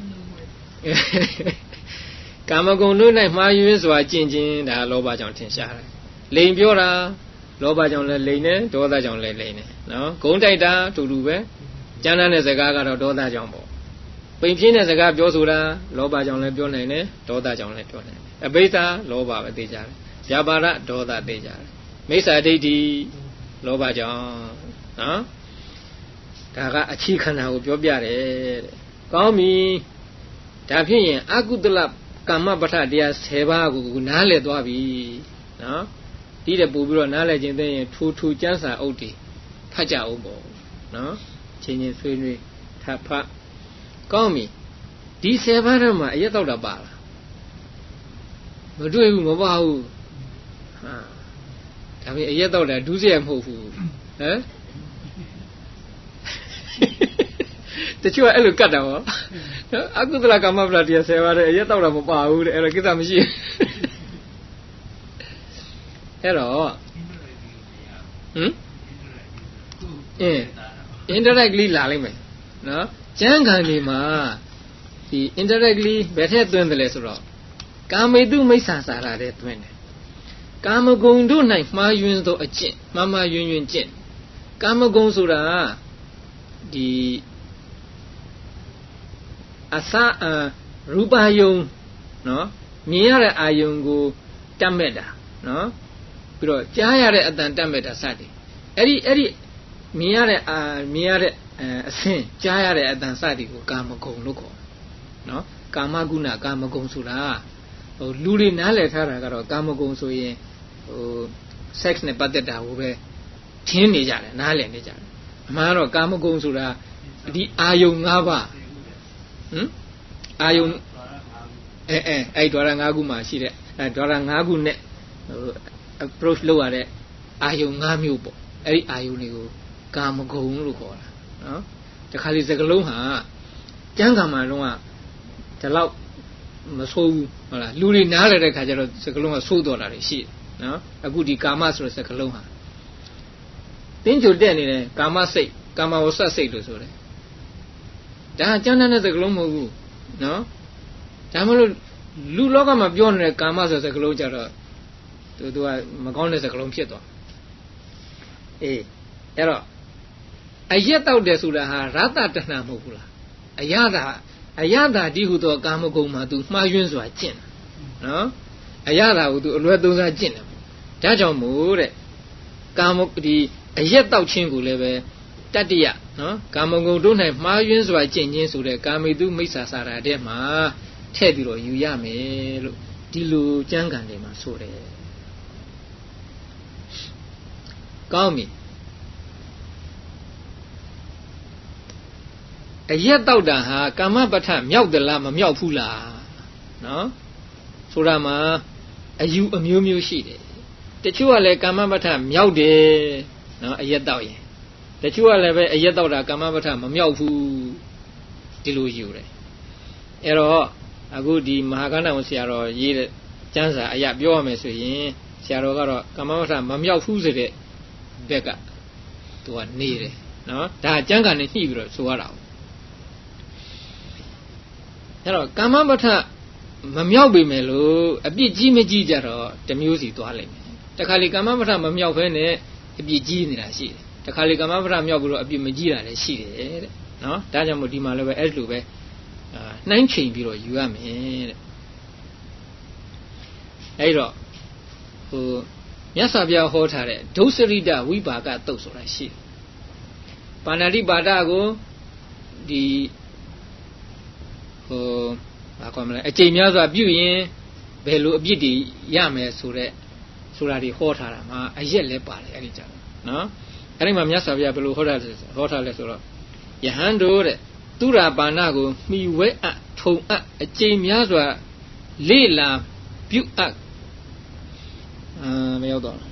ကာမဂုဏ်တို့၌မှားယွင်းစွာကျင့်ခြင်းဒါလောဘကြောင့်ထင်ရှားတယ်လိန်ပြောတာလောဘကြောင့်လည်းလိန်တယ်ဒေါသကြောင့်လည်းလိန်တယ်နော်ဂုံတိုက်တာတူတူပဲကျမ်းတဲ့စကားကတော့ဒေါသကြောင့်ပေါ့ပိန်ပြင်းတဲ့စကားပြောဆိုတာလောဘကြောင့်လည်းပြောနိုင်တယ်ဒေါသကြောင့်လည်းပြောနိုင်တယ်အဘိဓါလောဘပဲသိကြတယ်ဗျာပါဒဒေါသသိကြတယ်မိစ္ဆာဒိဋ္ဌိလောဘကြောင့်နော်ဒါကအခြေခံတာကိုပြောပြတယ်တဲ့ကောင်းပြီဒါဖြစ်ရင်အကုသလကာမပဋ္ဌတရား10ပါးကိုနားလည်သွားပြီနော်ဒီတဲ့ပို့ပြီးတော့နားလည်ခြင်းသိရင်ထူကျမ်းစာအုပ်တွေဖတ်ကြအောင်ပေါ့နော်ချင်းချင်းဆွေးနွေးထပ်ဖတ်ကောင်းပြီဒီ10ပါးထဲမှာအရက်တော့တာပါလားမတွေ့ဘူးမပါဘူးဟာဒါပေမဲ့အရက်တော့တာဒုစရိုက်မဟုတ်ဘူးဟမ်တချို့ကအဲ့လိုကတ်တာဟောအကုသလကာမပဋ္ဌတရား10ပါးတဲ့အရက်တော့တာမပါဘူးတဲ့အဲ့တော့ကိစ္စမရှိအဲ့တော့indirectly လာလိမ့်မယ်နော်ကျမ်းဂန်တွေမှာဒီ indirectly ဘယ်ထက်သွင်းတယ်လဲဆိုတော့ကာမေတုမိစ္ဆာစာရတဲ့သွင်းတယ်ကာမဂုဏ်တို့၌မှားယွင်းသောအကျင့်မှားယွင်းကျင့်ကာမဂုဏ်ဆိုတာဒီအစာရူပယုံနော်မြင်ရတဲ့အာယုံကိုတတ်မဲ့တာနော်ပြီးတော့ကြားရတဲ့အတန်တတ်မဲ့တာစသည်အဲ့ဒီမြင်ရတဲ့အဆင့်ကြားရတဲ့အတန်စသည်ကိုကာမဂုဏ်လို့ခေါ်နော်ကာမဂုဏကာမဂုဏ်ဆိုတာဟိုလူတွေနားလည်ထားတာကတော့ကာမဂုဏ်ဆိုရင်ဟို sex နဲ့ပတ်သက်တာကိုပဲထင်းနေကြတယ်နားလည်နေကြတယ်အမှန်တော့ကာမဂုဏ်ဆိုတာဒီအာယုံ၅ပါးအာယုံအဲ့ဒွါရ5ခုမှာရှိတဲ့ဒွါရ5ခုနဲ့ဟို approach လုပ်ရတဲ့အာယုံ5မျိုးပေါ့အဲ့ဒီအာယုံတွေကိုကာမဂုဏ်လို့ခေါ်တာနော်တခါလေစကလုံးဟာကျမ်းဂန်မှာတော့ဒီလောက်မဆိုးဘူးဟုတ်လားလူတွေနားလည်တဲ့ခါကျတော့စကလုံးကဆိုးတော်တာတွေရှိတယ်နော်အခုဒီကာမဆိုတဲ့စကလုံးဟာတင်းကြိုတက်နေတယ်ကာမစိတ်ကာမဝဆတ်စိတ်လို့ဆိုတယ်ဒါကျမ်းတဲ့စကလုံးမဟုတ်ဘူးနော်ဒါမှမဟုတ်လူလောကမှာပြောနေတဲ့ကာမဆိုတဲ့စကလုံးကြတော့သူကမကောင်းတဲ့စကလုံးဖြစ်သွားအေးအဲ့တော့အရက်တောက်တယ်ဆိုတာဟာရတတဏမဟုတ်ဘူးလားအယတာဒီဟုသောကာမဂုဏ်မှာ तू မှားယွင်းစွာကျင့်နော်အယတာကို तू အလွယ်သုံးစားကျင့်တယ်ဒါကြောင့်မို့တဲ့ကာမဒီအရက်တောက်ခြင်းကိုလည်းပဲတတ္တိယနော်ကာမဂုဏ်တို့၌မှားယွင်းစွာကျင့်ခြင်းဆိုတဲ့ကာမိတုမိစ္ဆာစာရာတဲ့မှာထည့်ပြီးတော့ယူရမယ်လို့ဒီလိုကျမ်းဂန်တွေမှာဆိုတယ်ကောင်းပြီအရက်တောက်တာဟာကာမပဋ္ဌမြောက်တယ်လားမမြောက်ဘူးလားနော်ဆိုတာမှာအယူအမျိုးမျိုးရှိတယ်တချို့ကလည်းကာမပဋ္ဌမြောက်တယ်နော်အရက်တောက်ရင်တချို့ကလည်းပဲအရက်တောက်တာကာမပဋ္ဌမမြောက်ဘူးဒီလိုယူတယ်အဲ့တော့အခုဒီမဟာကဏ္ဍဝန်ဆရာတော်ရေးတဲ့ကျမ်းစာအရာပြောရမယ်ဆိုရင်ဆရာတော်ကတော့ကာမပဋ္ဌမမြောက်ဘူးဆိုတဲ့ဘက်ကသူကနေတယ်နော်ဒါကျမ်းဂန်နဲ့ညှိပြီးတော့ဆိုရတာအဲ့တော့ကာမပဋ္ဌမမြောက်ပေမဲ့လို့အပြစ်ကြီးမကြီးကြတော့တမျိုးစီသွားလိမ့်မယ်တခါလေကာမပဋ္ဌမမြောက်ဘဲနဲ့အပြစ်ကြီးနေတာရှိတယ်တခါလေကာမပဋ္ဌမြောက်ပြီးတော့အပြစ်မကြီးတာလည်းရှိတယ်တဲ့နော်ဒါကြောင့်မို့ဒီမှာလည်းပဲအဲ့လိုပဲနှိုင်းချိန်ပြီးတော့ယူရမယ်တဲ့အဲ့တော့ဟိုမြတ်စွာဘုရားဟောထားတဲ့ဒုစရိတဝိပါကတုတ်ဆိုတာရှိတယ်ပါဏာတိပါဒကိုဒီဟိုဘာကောမလဲအကျိန်များစွာပြုရင်ဘယ်လိုအပြစ်တွေရမယ်ဆိုတာတွေဟောထားတာမှာအရက်လဲပါတယ်အဲ့ဒီကြနော်အဲ့ဒီမှာမြတ်စွာဘုရားဘယ်လိုဟောထားလဲဆိုတော့ယဟန်တို့တဲ့သူရာပါဏကိုမှီဝဲအပ်ထုံအကျိန်များစွာလေ့လာပြုအပ်မရောက်တော့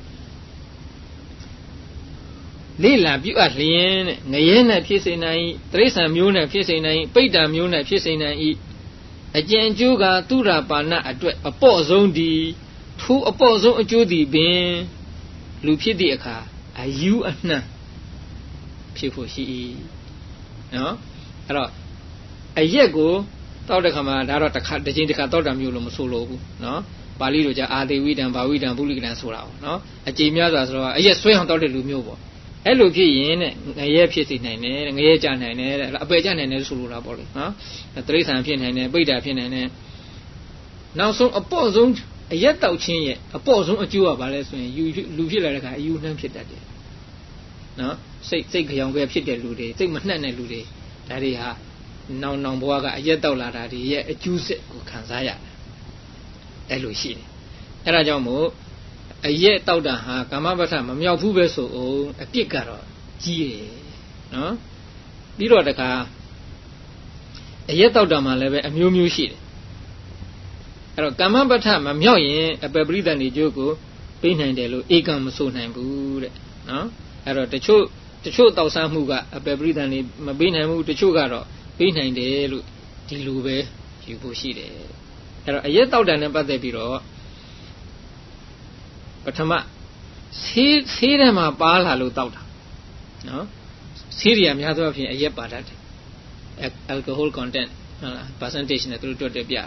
လေ့လာပြုအပ်လျင်တဲ့ငရဲနဲ့ဖြစ်စေနိုင်တိရစ္ဆာန်မျိုးနဲ့ဖြစ်စေနိုင်ပိဋ္ဌာမျိုးနဲ့ဖြစ်စေနိုင်၏အကျဉ်းကျိုးကသူရပါဏအတွက်အပေါ့ဆုံးဒီထိုအပေါ့ဆုံးအကျိုးသည်ပင်လူဖြစ်သည့်အခါအယူအနှံ့ဖြစ်ဖို့ရှိ၏နော်အဲ့တော့အရက်ကိုတောက်တဲ့ခါမှာဒါတော့တစ်ချိန်တစ်ခါတောက်တာမျိုးလို့မဆိုလို့ဘူးနော်ပါဠိလိုကြအာသေဝိတံဘာဝိတံပုလိကတံဆိုတာပေါ့နော်အကြည်များစွာဆိုတော့အရက်ဆွဲအောင်တောက်တဲ့လူမျိုးပေါ့အဲ့လိုဖြစ်ရင်တဲ့ငရဲဖြစ်စေနိုင်တယ်ငရဲကြနိုင်တယ်တဲ့အပယ်ကြနိုင်တယ်ဆိုလိုတာပေါ့လေနော်တိရစ္ဆာန်ဖြစ်နိုင်တယ်ပိဋ္ဌာဖြစ်နိုင်တယ်နောက်ဆုံးအပေါ့ဆုံးအရက်တောက်ခြင်းရဲ့အပေါ့ဆုံးအကျိုးကဘာလဲဆိုရင်လူဖြစ်လာတဲ့ခါအယူနှမ်းဖြစ်တတ်တယ်နော်စိတ်ကြောင်ကြဲဖြစ်တဲ့လူတွေစိတ်မနှံ့တဲ့လူတွေဒါတွေဟာနောင်ဘဝကအရက်တောက်လာတာတွေရဲ့အကျိုးဆက်ကိုခံစားရတယ်အဲ့လိုရှိတယ်အဲ့ဒါကြောင့်မို့အရက်တောက်တာဟာကာမပဋ္ဌမမြောက်ဘူးပဲဆိုအောင်အပြစ်ကတော့ကြီးတယ်နော်ပြီးတော့တခါအရက်တောက်တာမှလည်းပဲအမျိုးမျိုးရှိတယ်အဲ့တော့ကာမပဋ္ဌမမြောက်ရင်အပယ်ပရိသတ်နေကျိုးကိုပေးနိုင်တယ်လို့ဧကံမဆိုနိုင်ဘူးတဲ့နော်အဲ့တော့တချို့တောက်စားမှုကအပယ်ပရိသတ်နေမပေးနိုင်ဘူးတချို့ကတော့ပေးနိုင်တယ်လို့ဒီလိုပဲယူဖို့ရှိတယ်အဲ့တော့အရက်တောက်တာနဲ့ပတ်သက်ပြီးတော့ပထမဆေးထဲမှာပါလာလို့တောက်တာနော်ဆေးတွေအများသောအားဖြင့်အရက်ပါတတ်တယ် alcohol content ဟုတ်လား percentage နဲ့သူတို့တွက်တယ်ပြတယ်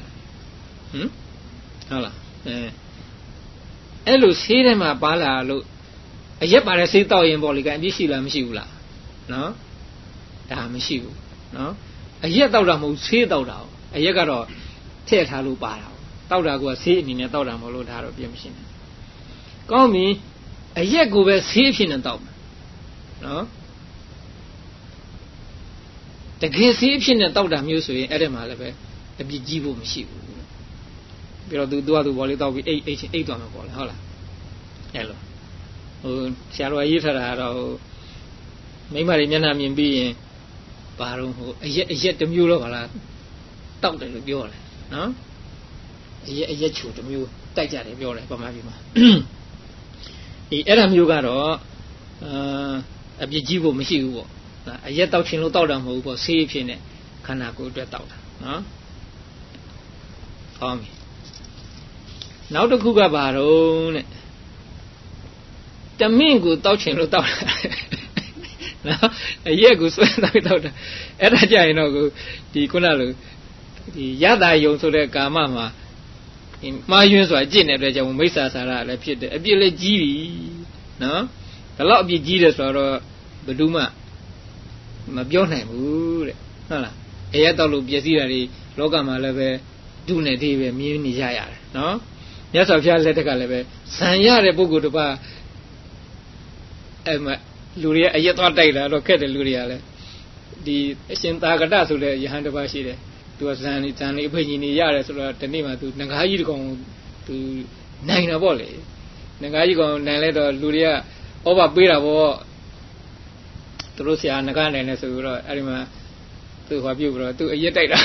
ဟုတ်လားအဲ့လိုဆေးထဲမှာပါလာလို့အရက်ပါတဲ့ဆေးတောက်ရင်ပေါ့လေကအပြစ်ရှိလားမရှိဘူးလားနော်ဒါမရှိဘူးနော်အရက်တောက်တာမဟုတ်ဆေးတောက်တာအရက်ကတော့ထည့်ထားလို့ပါတာတောက်တာကဆေးအနေနဲ့တောက်တာမဟုတ်လို့ဒါတော့ပြမရှိဘူးကောင်းပြီအရက်ကိုပဲဆေးဖြစ်နေတောက်မယ်နော်တကယ်ဆေးဖြစ်နေတောက်တာမျိုးဆိုရင်အဲ့ဒီမှာလည်းပဲအပြစ်ကြီးဖို့မရှိဘူးပြီးတော့သူကသူဘောလေးတောက်ပြီးအိတ်သွားမှာပေါ့လေဟုတ်လားအဲ့လိုဆရာတော်ရေးထားတာတော့မိမတွေမျက်နှာမြင်ပြီးရင်ဘာတော့အရက်တစ်မျိုးတော့ဗလားတောက်တယ်လို့ပြောတယ်နော်အရက်ချိုတစ်မျိုးတိုက်ကြတယ်ပြောတယ်ပမာပြီမှာအဲ့ဒါမျိုးကတော့အပြစ်ကြီးဖို့မရှိဘူးပေါ့အရက်တောက်ခြင်းလို့တောက်တာမဟုတ်ဘူးပေါ့ဆေးဖြစ်နေခန္ဓာကိုယ်အတွက်တောက်တာနော်ဟောပြီနောက်တစ်ခုကဘာတော့တဲ့တမင့်ကိုတောက်ခြင်းလို့တောက်တာနော်အရက်ကိုဆွဲတောက်တာအဲ့ဒါကြရင်တော့ဒီခုနလိုဒီယတယုံဆိုတဲ့ကာမမှာမှားယွင်းစွာကြင့်နေတဲ့ကြောင့်မိစ္ဆာစာရလည်းဖြစ်တယ်အပြစ်လည်းကြီးပြီနော်ဒါတော့အပြစ်ကြီးတယ်ဆိုတော့ဘယ်သူမှမပြောနိုင်ဘူးတဲ့ဟုတ်လားအရက်တောက်လို့ပျက်စီးတာတွေလောကမှာလည်းပဲဒုနဲ့တည်းပဲမြင်နေကြရတယ်နော်မြတ်စွာဘုရားလက်ထက်ကလည်းပဲဇံရတဲ့ပုဂ္ဂိုလ်တစ်ပါးအဲ့မှာလူတွေအရက်သွားတိုက်တာတော့ခက်တယ်လူတွေကလည်းဒီအရှင်သာဂတဆိုတဲ့ယဟန်တစ်ပါးရှိတယ်သူကဇန်လေးအဖိညာဉ်နေရတယ်ဆိုတော့ဒီနေ့မှသူငကားကြီးတကောင်သူနိုင်တာပေါ့လေငကားကြီးကောင်နိုင်လဲတော့လူတွေကဩဘပေးတာပေါ့သူတို့ဆရာငကားနိုင်လဲဆိုပြီးတော့အဲ့ဒီမှာသူဟောပြုတ်ပြီးတော့သူအရက်တိုက်တာ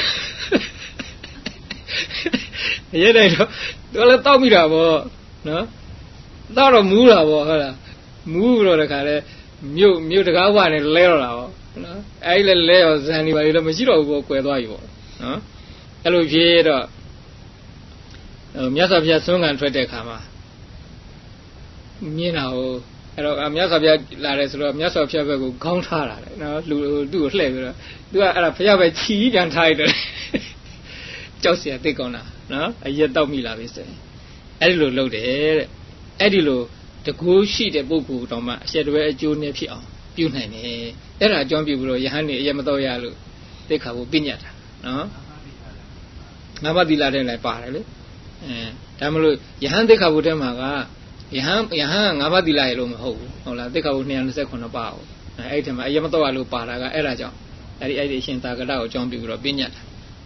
အရက်တိုက်တော့သူလည်းတောက်မိတာပေါ့နော်တောက်တော့မူးတာပေါ့ဟုတ်လားမူးပြီးတော့တခါလဲမြို့တကားဝနဲ့လဲတော့တာပေါ့နော်အဲ့ဒီလဲရောဇန်နေပါလေမရှိတော့ဘူးပေါ့ကွယ်သွားပြီပေါ့နော်အဲ့လိုဖြစ်တော့မြတ်စွာဘုရားသွန်ခံထွက်တဲ့အခါမှာမြင်တာဟိုအဲ့တော့မြတ်စွာဘုရားလာတယ်ဆိုတော့မြတ်စွာဘုရားဘက်ကိုခေါင်းထားတာလေနော်လူသူ့ကိုလှည့်ပြီးတော့သူကအဲ့ဒါဘုရားပဲခြီးပြန်ထားရတယ်ကြောက်เสียသိကောင်းတာနော်အရက်တောက်မိလာပြီဆိုရင်အဲ့ဒီလိုလုပ်တယ်တဲ့အဲ့ဒီလိုတကူရှိတဲ့ပုဂ္ဂိုလ်တော်မှအရှက်တွဲအကျိုးနဲ့ဖြစ်အောင်ပြုနိုင်တယ်အဲ့ဒါအကြောင်းပြုပြီးတော့ယဟန်နေအရက်မတော့ရလို့သိခါဖို့ပြညတ်တာနော်ငါးပါးသီလတဲ့လည်းပါတယ်လေဒါမလို့ယဟန်သိခါဖို့တဲမှာကယဟန်ငါးပါးသီလရလို့မဟုတ်ဘူးဟုတ်လားသိခါဖို့229ပါအောင်အဲ့ဒီမှာအရက်မတော့ရလို့ပါတာကအဲ့ဒါကြောင့်အဲ့ဒီအရှင်သာကတကိုအကြောင်းပြုပြီးတော့ပြညတ်တာ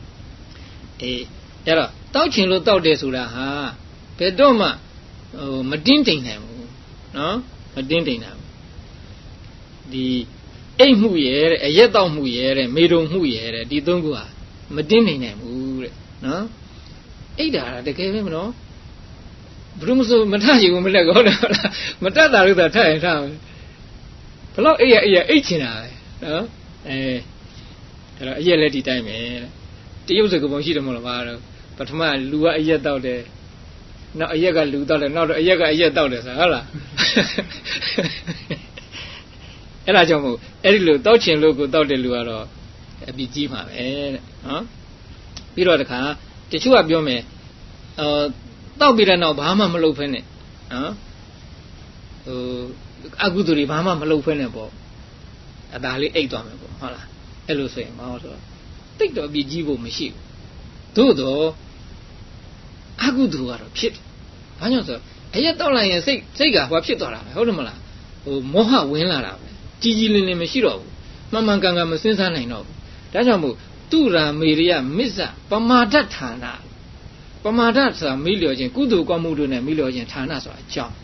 အဲ့တော့တောက်ချင်လို့တောက်တယ်ဆိုတာဟာဘယ်တော့မှမတင်းတိမ်နိုင်ဘူးနော်မတင်းတိမ်နိုင်ဘူးဒီအိတ်မှုရဲ့တဲ့အရက်တောက်မှုရဲ့တဲ့မေတုံမှုရဲ့တဲ့ဒီသုံးခုဟာမမတင်းနိုင်နိုင်ဘူးတဲ့နော်အိတ်တာတကယ်ပဲမနော်ဘယ်လိုမဆိုမထချင်ဘူးမလက်ကောဟုတ်လားမတတ်တာလို့သာထရင်ထမယ်ဘလို့အိတ်ချင်တာပဲနော်အဲ့တော့အရက်လက်ဒီတိုင်းပဲတရုပ်စကပုံရှိတယ်မဟုတ်လားဘာတော့ပထမလူကအရက်တောက်တယ်နောက်အရက်ကလူတောက်တယ်နောက်တော့အရက်ကအရက်တောက်တယ်ဆိုဟုတ်လားအဲ့ဒါကြောင့်မို့အဲ့ဒီလိုတောက်ချင်လို့ကိုတောက်တဲ့လူကတော့အပြစ်ကြီးမှာပဲတဲ့နော်ပြီးတော့တခါတချို့ကပြောမယ်တောက်ပြီးတဲ့နောက်ဘာမှမလုပ်ဖ ೇನೆ နော်အကုသိုလ်တွေဘာမှမလုပ်ဖ ೇನೆ ပေါ့အသာလေးအိတ်သွားမယ်ပေါ့ဟုတ်လားအဲ့လိုဆိုရင်ဘာလို့ဆိုတော့တိတ်တော့အပြစ်ကြီးဖို့မရှိဘူးသို့တော့အကုသိုလ်ကတော့ဖြစ်တယ်ဘာကြောင့်ဆိုအရက်တောက်လိုက်ရင်စိတ်ကဟိုဖြစ်သွားတာပဲဟုတ်တယ်မလားမောဟဝင်လာတာပဲကြီးလင်းမရှိတော့ဘူးမှန်ကန်မစင်းစားနိုင်တော့ဘူးဒါကြောင့်မို့သူရာမေရိယမစ္ဆပမာဒဌာနပမာဒဆိုတာမေးလျော်ခြင်းကုသိုလ်ကောင်းမှုတို့နဲ့မေးလျော်ခြင်းဌာနဆိုတာအကြောင်း